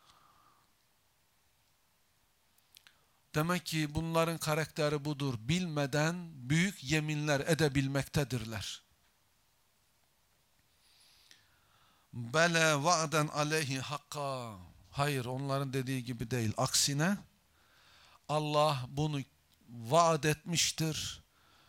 Demek ki bunların karakteri budur. Bilmeden büyük yeminler edebilmektedirler. Bele va'den aleyhi hakka. Hayır, onların dediği gibi değil. Aksine Allah bunu vaat etmiştir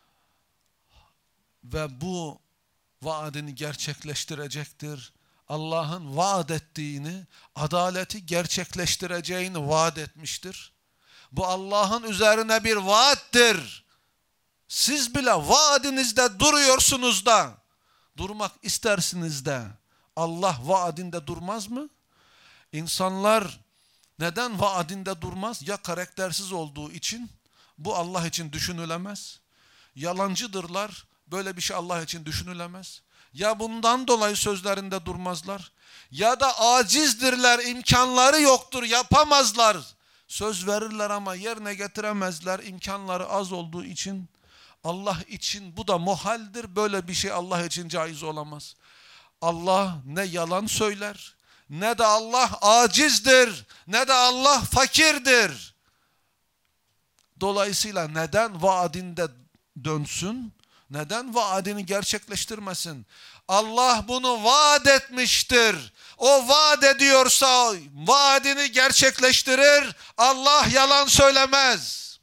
ve bu vaadini gerçekleştirecektir. Allah'ın vaat ettiğini, adaleti gerçekleştireceğini vaat etmiştir. Bu Allah'ın üzerine bir vaattir. Siz bile vaadinizde duruyorsunuz da, durmak istersiniz de, Allah vaadinde durmaz mı? İnsanlar neden vaadinde durmaz? Ya karaktersiz olduğu için, bu Allah için düşünülemez. Yalancıdırlar, böyle bir şey Allah için düşünülemez. Ya bundan dolayı sözlerinde durmazlar. Ya da acizdirler, imkanları yoktur, yapamazlar. Söz verirler ama yerine getiremezler, imkanları az olduğu için. Allah için bu da muhaldir, böyle bir şey Allah için caiz olamaz. Allah ne yalan söyler, ne de Allah acizdir, ne de Allah fakirdir. Dolayısıyla neden vaadinde dönsün? Neden vaadini gerçekleştirmesin? Allah bunu vaat etmiştir. O vaat ediyorsa vaadini gerçekleştirir. Allah yalan söylemez.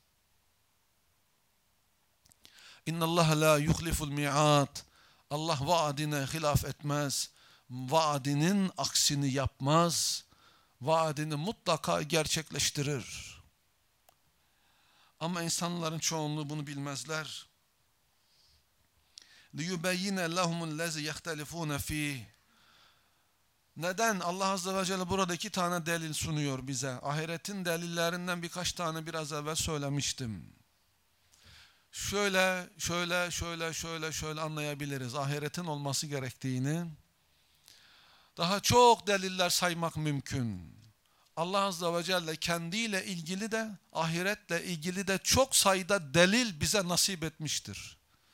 İnnallâhe lâ yuhliful mi'at. Allah vaadine hilaf etmez. Vaadinin aksini yapmaz. Vaadini mutlaka gerçekleştirir. Ama insanların çoğunluğu bunu bilmezler. لِيُبَيِّنَ لَهُمُ الَّذِي يَخْتَلِفُونَ ف۪يهِ. Neden? Allah Azze ve Celle burada iki tane delil sunuyor bize. Ahiretin delillerinden birkaç tane biraz evvel söylemiştim. Şöyle, şöyle, şöyle, şöyle, şöyle anlayabiliriz ahiretin olması gerektiğini. Daha çok deliller saymak mümkün. Allah Azze ve Celle kendiyle ilgili de, ahiretle ilgili de çok sayıda delil bize nasip etmiştir.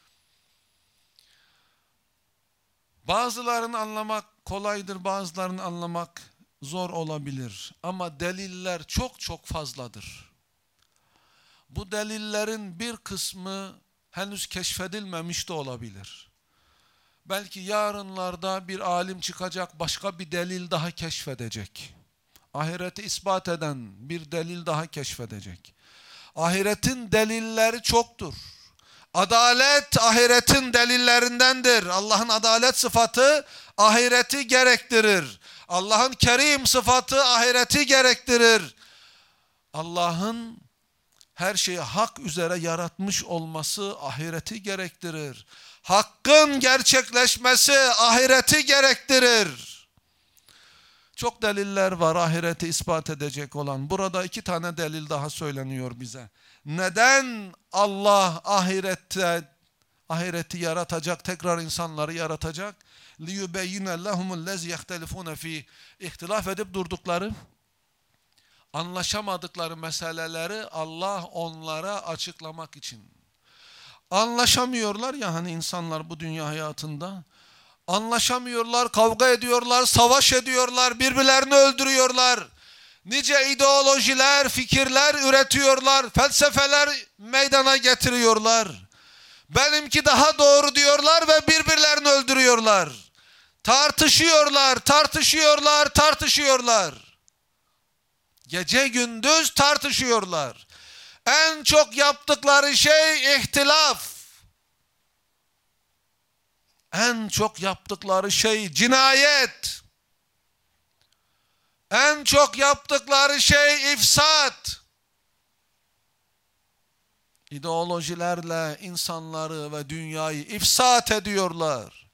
Bazılarını anlamak kolaydır, bazılarını anlamak zor olabilir. Ama deliller çok çok fazladır. Bu delillerin bir kısmı henüz keşfedilmemiş de olabilir. Belki yarınlarda bir alim çıkacak, başka bir delil daha keşfedecek. Ahireti ispat eden bir delil daha keşfedecek. Ahiretin delilleri çoktur. Adalet ahiretin delillerindendir. Allah'ın adalet sıfatı ahireti gerektirir. Allah'ın kerim sıfatı ahireti gerektirir. Allah'ın her şeyi hak üzere yaratmış olması ahireti gerektirir. Hakkın gerçekleşmesi ahireti gerektirir. Çok deliller var ahireti ispat edecek olan. Burada iki tane delil daha söyleniyor bize. Neden Allah ahirette ahireti yaratacak, tekrar insanları yaratacak? لِيُبَيِّنَ لَهُمُ الَّذِي يَخْتَلِفُونَ ف۪يهِ. İhtilaf edip durdukları, anlaşamadıkları meseleleri Allah onlara açıklamak için. Anlaşamıyorlar ya hani insanlar bu dünya hayatında. Anlaşamıyorlar, kavga ediyorlar, savaş ediyorlar, birbirlerini öldürüyorlar. Nice ideolojiler, fikirler üretiyorlar, felsefeler meydana getiriyorlar. Benimki daha doğru diyorlar ve birbirlerini öldürüyorlar. Tartışıyorlar, tartışıyorlar, tartışıyorlar. Gece gündüz tartışıyorlar. En çok yaptıkları şey ihtilaf. En çok yaptıkları şey cinayet. En çok yaptıkları şey ifsat. İdeolojilerle insanları ve dünyayı ifsat ediyorlar.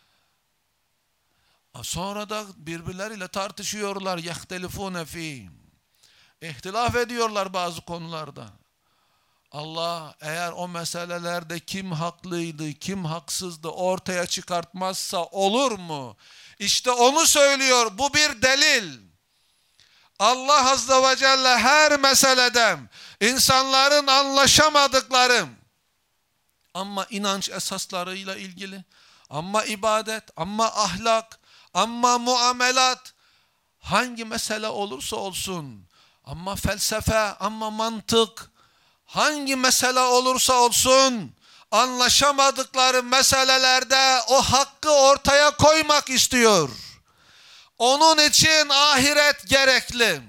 Sonra da birbirleriyle tartışıyorlar. يَخْتَلِفُونَ ف۪يهِ. İhtilaf ediyorlar bazı konularda. Allah eğer o meselelerde kim haklıydı, kim haksızdı ortaya çıkartmazsa olur mu? İşte onu söylüyor. Bu bir delil. Allah Azze ve Celle her meselede insanların anlaşamadıkları ama inanç esaslarıyla ilgili, ama ibadet, ama ahlak, ama muamelat, hangi mesele olursa olsun, ama felsefe, ama mantık, hangi mesele olursa olsun, anlaşamadıkları meselelerde o hakkı ortaya koymak istiyor. Onun için ahiret gerekli.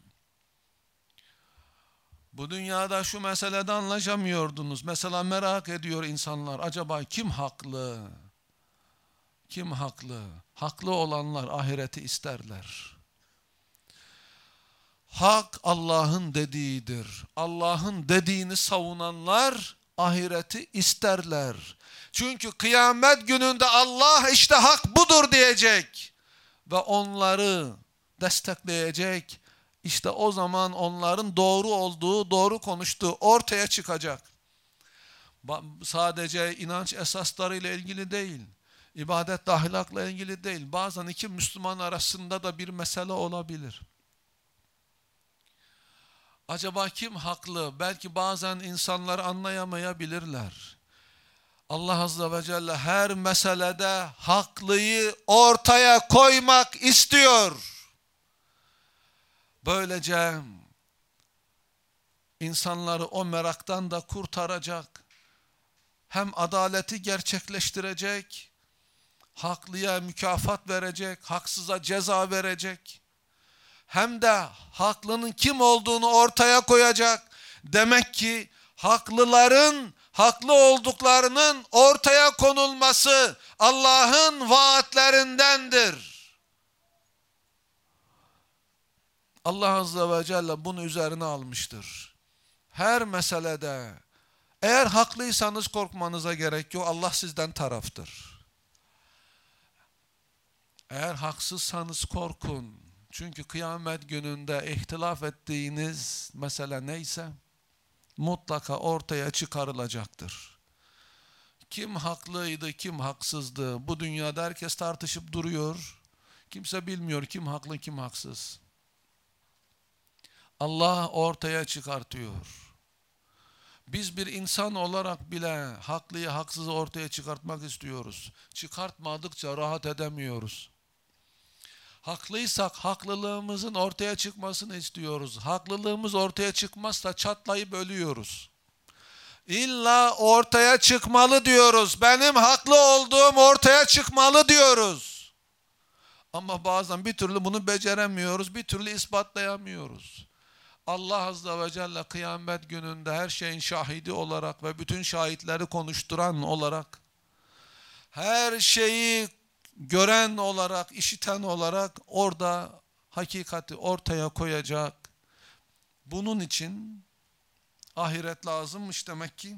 Bu dünyada şu meselede anlaşamıyordunuz. Mesela merak ediyor insanlar, acaba kim haklı? Kim haklı? Haklı olanlar ahireti isterler. Hak Allah'ın dediğidir. Allah'ın dediğini savunanlar ahireti isterler. Çünkü kıyamet gününde Allah işte hak budur diyecek ve onları destekleyecek. İşte o zaman onların doğru olduğu, doğru konuştuğu ortaya çıkacak. Sadece inanç esaslarıyla ilgili değil, ibadet ahlakla ilgili değil. Bazen iki Müslüman arasında da bir mesele olabilir. Acaba kim haklı? Belki bazen insanlar anlayamayabilirler. Allah Azze ve Celle her meselede haklıyı ortaya koymak istiyor. Böylece insanları o meraktan da kurtaracak. Hem adaleti gerçekleştirecek, haklıya mükafat verecek, haksıza ceza verecek. Hem de haklının kim olduğunu ortaya koyacak. Demek ki haklıların haklı olduklarının ortaya konulması Allah'ın vaatlerindendir. Allah Azze ve Celle bunu üzerine almıştır. Her meselede eğer haklıysanız korkmanıza gerek yok. Allah sizden taraftır. Eğer haksızsanız korkun. Çünkü kıyamet gününde ihtilaf ettiğiniz mesele neyse mutlaka ortaya çıkarılacaktır. Kim haklıydı, kim haksızdı? Bu dünyada herkes tartışıp duruyor. Kimse bilmiyor kim haklı, kim haksız. Allah ortaya çıkartıyor. Biz bir insan olarak bile haklıyı, haksızı ortaya çıkartmak istiyoruz. Çıkartmadıkça rahat edemiyoruz. Haklıysak haklılığımızın ortaya çıkmasını istiyoruz. Haklılığımız ortaya çıkmazsa çatlayıp ölüyoruz. İlla ortaya çıkmalı diyoruz. Benim haklı olduğum ortaya çıkmalı diyoruz. Ama bazen bir türlü bunu beceremiyoruz, bir türlü ispatlayamıyoruz. Allah Azze ve Celle kıyamet gününde her şeyin şahidi olarak ve bütün şahitleri konuşturan olarak, her şeyi gören olarak, işiten olarak orada hakikati ortaya koyacak. Bunun için ahiret lazımmış demek ki.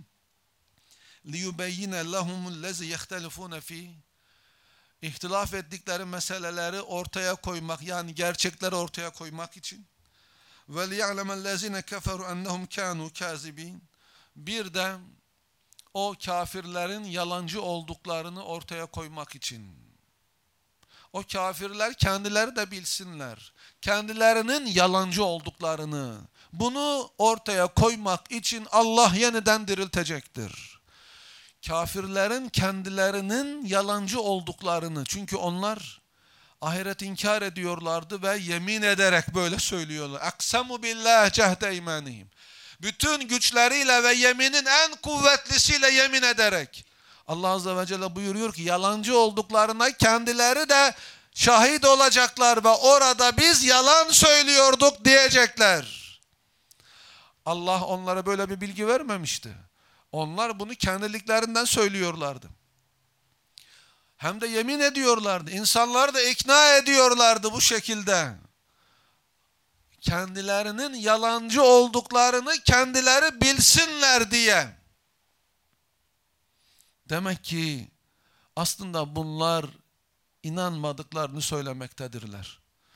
لِيُبَيِّنَ لَهُمُ الَّذِي يَخْتَلِفُونَ ف۪يهِ İhtilaf ettikleri meseleleri ortaya koymak, yani gerçekleri ortaya koymak için. وَلِيَعْلَمَ الَّذِينَ كَفَرُوا أَنَّهُمْ كَانُوا كَاذِب۪ينَ Bir de o kafirlerin yalancı olduklarını ortaya koymak için. O kafirler kendileri de bilsinler. Kendilerinin yalancı olduklarını. Bunu ortaya koymak için Allah yeniden diriltecektir. Kafirlerin kendilerinin yalancı olduklarını. Çünkü onlar ahiret inkar ediyorlardı ve yemin ederek böyle söylüyorlar. Aksamu billah cehde imanihim. Bütün güçleriyle ve yeminin en kuvvetlisiyle yemin ederek. Allah Azze ve Celle buyuruyor ki yalancı olduklarına kendileri de şahit olacaklar ve orada biz yalan söylüyorduk diyecekler. Allah onlara böyle bir bilgi vermemişti. Onlar bunu kendiliklerinden söylüyorlardı. Hem de yemin ediyorlardı. İnsanları da ikna ediyorlardı bu şekilde. Kendilerinin yalancı olduklarını kendileri bilsinler diye. Demek ki aslında bunlar inanmadıklarını söylemektedirler.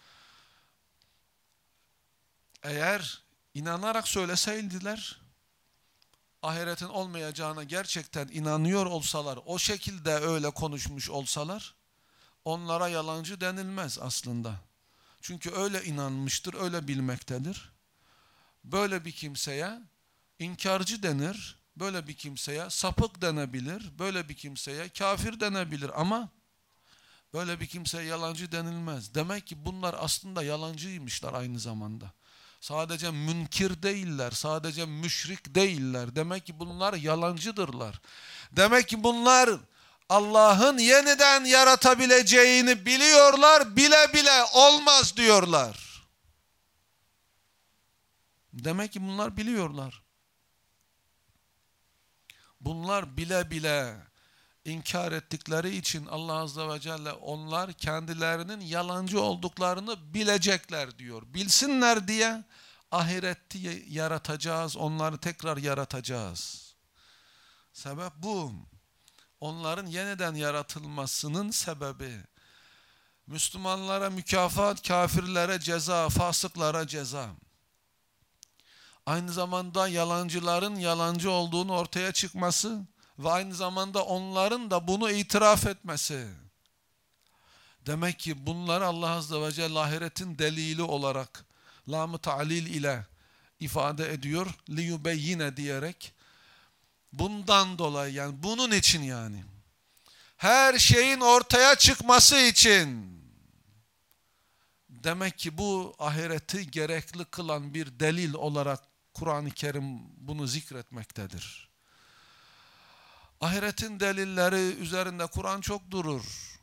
Eğer inanarak söyleseydiler, ahiretin olmayacağına gerçekten inanıyor olsalar, o şekilde öyle konuşmuş olsalar, onlara yalancı denilmez aslında. Çünkü öyle inanmıştır, öyle bilmektedir. Böyle bir kimseye inkarcı denir, böyle bir kimseye sapık denebilir, böyle bir kimseye kafir denebilir ama böyle bir kimseye yalancı denilmez. Demek ki bunlar aslında yalancıymışlar aynı zamanda. Sadece münkir değiller, sadece müşrik değiller. Demek ki bunlar yalancıdırlar. Demek ki bunlar Allah'ın yeniden yaratabileceğini biliyorlar, bile bile olmaz diyorlar. Demek ki bunlar biliyorlar. Bunlar bile bile inkar ettikleri için Allah Azze ve Celle onlar kendilerinin yalancı olduklarını bilecekler diyor. Bilsinler diye ahireti yaratacağız, onları tekrar yaratacağız. Sebep bu. Onların yeniden yaratılmasının sebebi. Müslümanlara mükafat, kafirlere ceza, fasıklara ceza. Aynı zamanda yalancıların yalancı olduğunu ortaya çıkması ve aynı zamanda onların da bunu itiraf etmesi. Demek ki bunları Allah Azze ve Celle ahiretin delili olarak lam-ı ta'lil ile ifade ediyor. Liyubeyyine diyerek. Bundan dolayı yani bunun için yani. Her şeyin ortaya çıkması için. Demek ki bu ahireti gerekli kılan bir delil olarak Kur'an-ı Kerim bunu zikretmektedir. Ahiretin delilleri üzerinde Kur'an çok durur.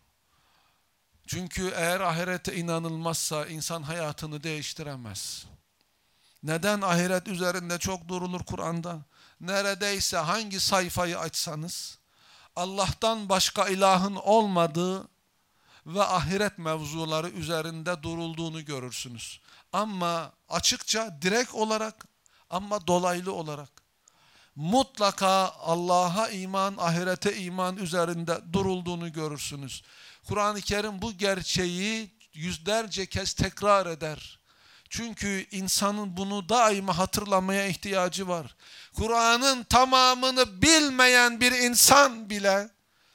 Çünkü eğer ahirete inanılmazsa insan hayatını değiştiremez. Neden ahiret üzerinde çok durulur Kur'an'da? Neredeyse hangi sayfayı açsanız Allah'tan başka ilahın olmadığı ve ahiret mevzuları üzerinde durulduğunu görürsünüz. Ama açıkça, direkt olarak ama dolaylı olarak mutlaka Allah'a iman, ahirete iman üzerinde durulduğunu görürsünüz. Kur'an-ı Kerim bu gerçeği yüzlerce kez tekrar eder. Çünkü insanın bunu daima hatırlamaya ihtiyacı var. Kur'an'ın tamamını bilmeyen bir insan bile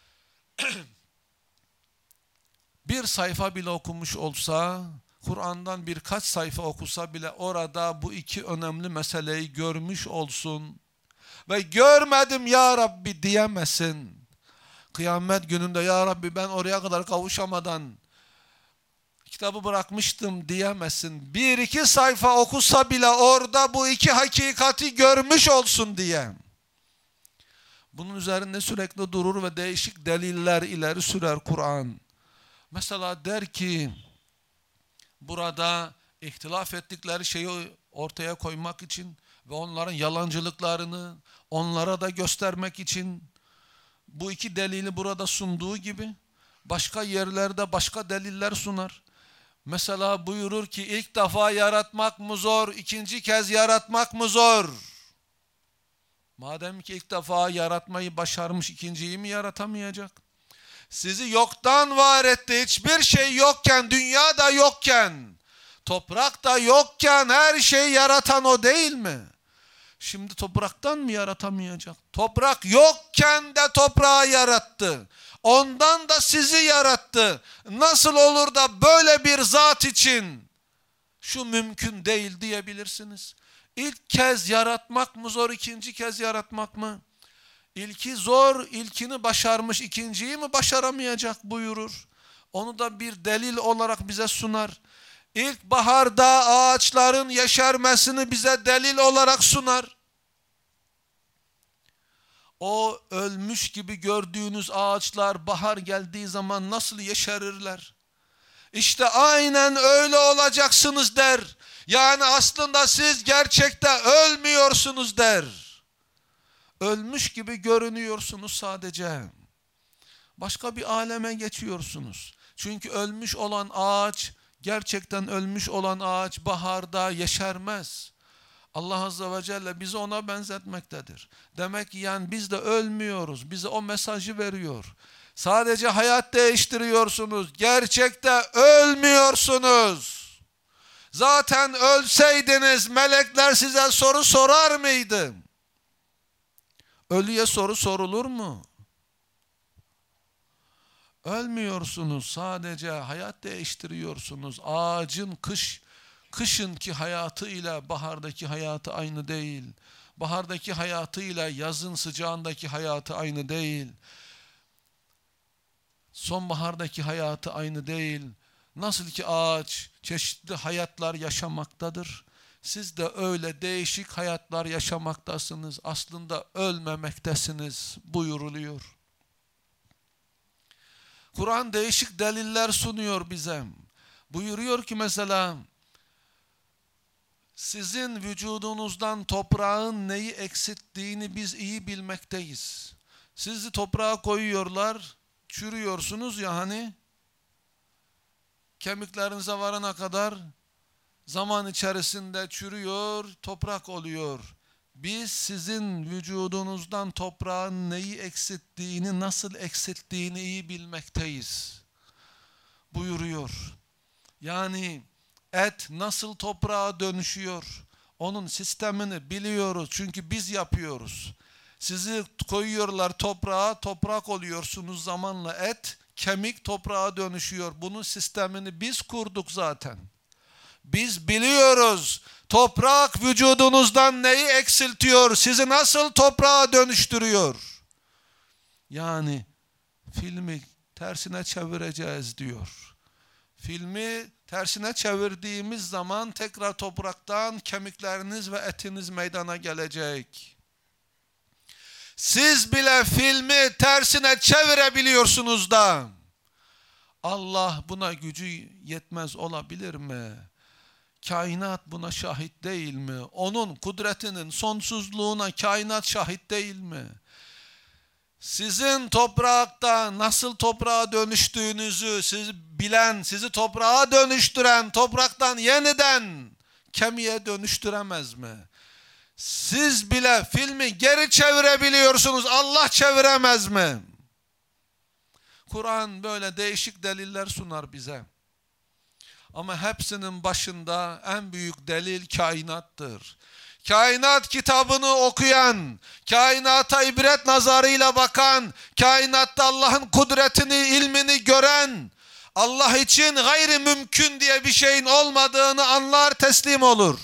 bir sayfa bile okumuş olsa, Kur'an'dan birkaç sayfa okusa bile orada bu iki önemli meseleyi görmüş olsun. Ve görmedim ya Rabbi diyemesin. Kıyamet gününde ya Rabbi ben oraya kadar kavuşamadan kitabı bırakmıştım diyemesin. Bir iki sayfa okusa bile orada bu iki hakikati görmüş olsun diye. Bunun üzerinde sürekli durur ve değişik deliller ileri sürer Kur'an. Mesela der ki burada ihtilaf ettikleri şeyi ortaya koymak için ve onların yalancılıklarını onlara da göstermek için bu iki delili burada sunduğu gibi başka yerlerde başka deliller sunar. Mesela buyurur ki ilk defa yaratmak mı zor, ikinci kez yaratmak mı zor? Madem ki ilk defa yaratmayı başarmış, ikinciyi mi yaratamayacak? Sizi yoktan var etti, hiçbir şey yokken, dünya da yokken, toprak da yokken her şeyi yaratan o değil mi? Şimdi topraktan mı yaratamayacak? Toprak yokken de toprağı yarattı. Ondan da sizi yarattı. Nasıl olur da böyle bir zat için şu mümkün değil diyebilirsiniz. İlk kez yaratmak mı zor, ikinci kez yaratmak mı? İlki zor, ilkini başarmış, ikinciyi mi başaramayacak buyurur. Onu da bir delil olarak bize sunar. İlk baharda ağaçların yeşermesini bize delil olarak sunar. O ölmüş gibi gördüğünüz ağaçlar bahar geldiği zaman nasıl yeşerirler? İşte aynen öyle olacaksınız der. Yani aslında siz gerçekte ölmüyorsunuz der. Ölmüş gibi görünüyorsunuz sadece. Başka bir aleme geçiyorsunuz. Çünkü ölmüş olan ağaç, gerçekten ölmüş olan ağaç baharda yeşermez. Allah Azze ve Celle bizi ona benzetmektedir. Demek ki yani biz de ölmüyoruz. Bize o mesajı veriyor. Sadece hayat değiştiriyorsunuz. Gerçekte ölmüyorsunuz. Zaten ölseydiniz melekler size soru sorar mıydı? Ölüye soru sorulur mu? Ölmüyorsunuz, sadece hayat değiştiriyorsunuz. Ağacın kış, kışınki hayatıyla bahardaki hayatı aynı değil. Bahardaki hayatıyla yazın sıcağındaki hayatı aynı değil. Sonbahardaki hayatı aynı değil. Nasıl ki ağaç çeşitli hayatlar yaşamaktadır. Siz de öyle değişik hayatlar yaşamaktasınız. Aslında ölmemektesiniz buyuruluyor. Kur'an değişik deliller sunuyor bize. Buyuruyor ki mesela, sizin vücudunuzdan toprağın neyi eksilttiğini biz iyi bilmekteyiz. Sizi toprağa koyuyorlar, çürüyorsunuz ya hani, kemiklerinize varana kadar zaman içerisinde çürüyor, toprak oluyor. Biz sizin vücudunuzdan toprağın neyi eksilttiğini, nasıl eksilttiğini iyi bilmekteyiz buyuruyor. Yani et nasıl toprağa dönüşüyor, onun sistemini biliyoruz çünkü biz yapıyoruz. Sizi koyuyorlar toprağa, toprak oluyorsunuz zamanla, et, kemik toprağa dönüşüyor. Bunun sistemini biz kurduk zaten. Biz biliyoruz toprak vücudunuzdan neyi eksiltiyor, sizi nasıl toprağa dönüştürüyor. Yani filmi tersine çevireceğiz diyor. Filmi tersine çevirdiğimiz zaman tekrar topraktan kemikleriniz ve etiniz meydana gelecek. Siz bile filmi tersine çevirebiliyorsunuz da Allah buna gücü yetmez olabilir mi? Kainat buna şahit değil mi? Onun kudretinin sonsuzluğuna kainat şahit değil mi? Sizin toprakta nasıl toprağa dönüştüğünüzü siz bilen, sizi toprağa dönüştüren, topraktan yeniden kemiğe dönüştüremez mi? Siz bile filmi geri çevirebiliyorsunuz, Allah çeviremez mi? Kur'an böyle değişik deliller sunar bize. Ama hepsinin başında en büyük delil kainattır. Kainat kitabını okuyan, kainata ibret nazarıyla bakan, kainatta Allah'ın kudretini, ilmini gören, Allah için gayri mümkün diye bir şeyin olmadığını anlar, teslim olur.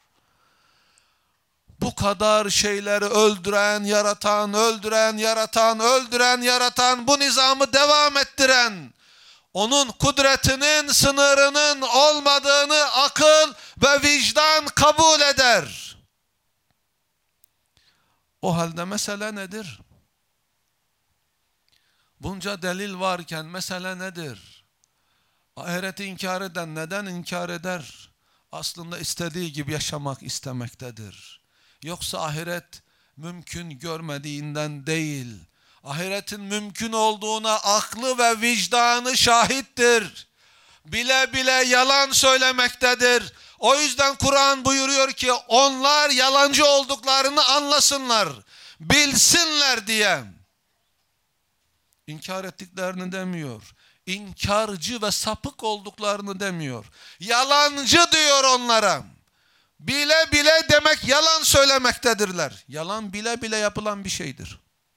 Bu kadar şeyleri öldüren, yaratan, öldüren, yaratan, öldüren, yaratan, bu nizamı devam ettiren, onun kudretinin sınırının olmadığını akıl ve vicdan kabul eder. O halde mesele nedir? Bunca delil varken mesele nedir? Ahireti inkar eden neden inkar eder? Aslında istediği gibi yaşamak istemektedir. Yoksa ahiret mümkün görmediğinden değil. Ahiretin mümkün olduğuna aklı ve vicdanı şahittir. Bile bile yalan söylemektedir. O yüzden Kur'an buyuruyor ki onlar yalancı olduklarını anlasınlar, bilsinler diye. İnkar ettiklerini demiyor. İnkarcı ve sapık olduklarını demiyor. Yalancı diyor onlara. Bile bile demek yalan söylemektedirler. Yalan bile bile yapılan bir şeydir.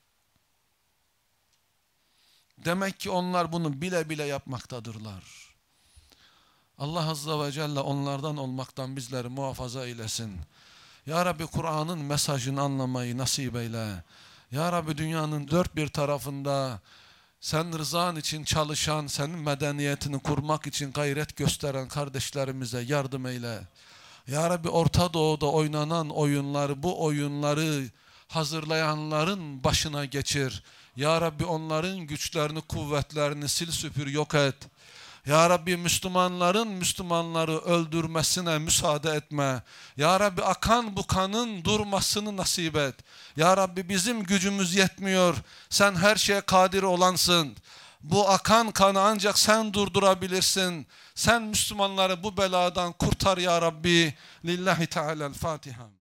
Demek ki onlar bunu bile bile yapmaktadırlar. Allah Azze ve Celle onlardan olmaktan bizleri muhafaza eylesin. Ya Rabbi Kur'an'ın mesajını anlamayı nasip eyle. Ya Rabbi dünyanın dört bir tarafında sen rızan için çalışan, senin medeniyetini kurmak için gayret gösteren kardeşlerimize yardım eyle. Ya Rabbi Orta Doğu'da oynanan oyunları, bu oyunları hazırlayanların başına geçir. Ya Rabbi onların güçlerini, kuvvetlerini sil süpür yok et. Ya Rabbi Müslümanların Müslümanları öldürmesine müsaade etme. Ya Rabbi akan bu kanın durmasını nasip et. Ya Rabbi bizim gücümüz yetmiyor. Sen her şeye kadir olansın. Bu akan kanı ancak sen durdurabilirsin. Sen Müslümanları bu beladan kurtar ya Rabbi. Lillahi Teala'l-Fatiha.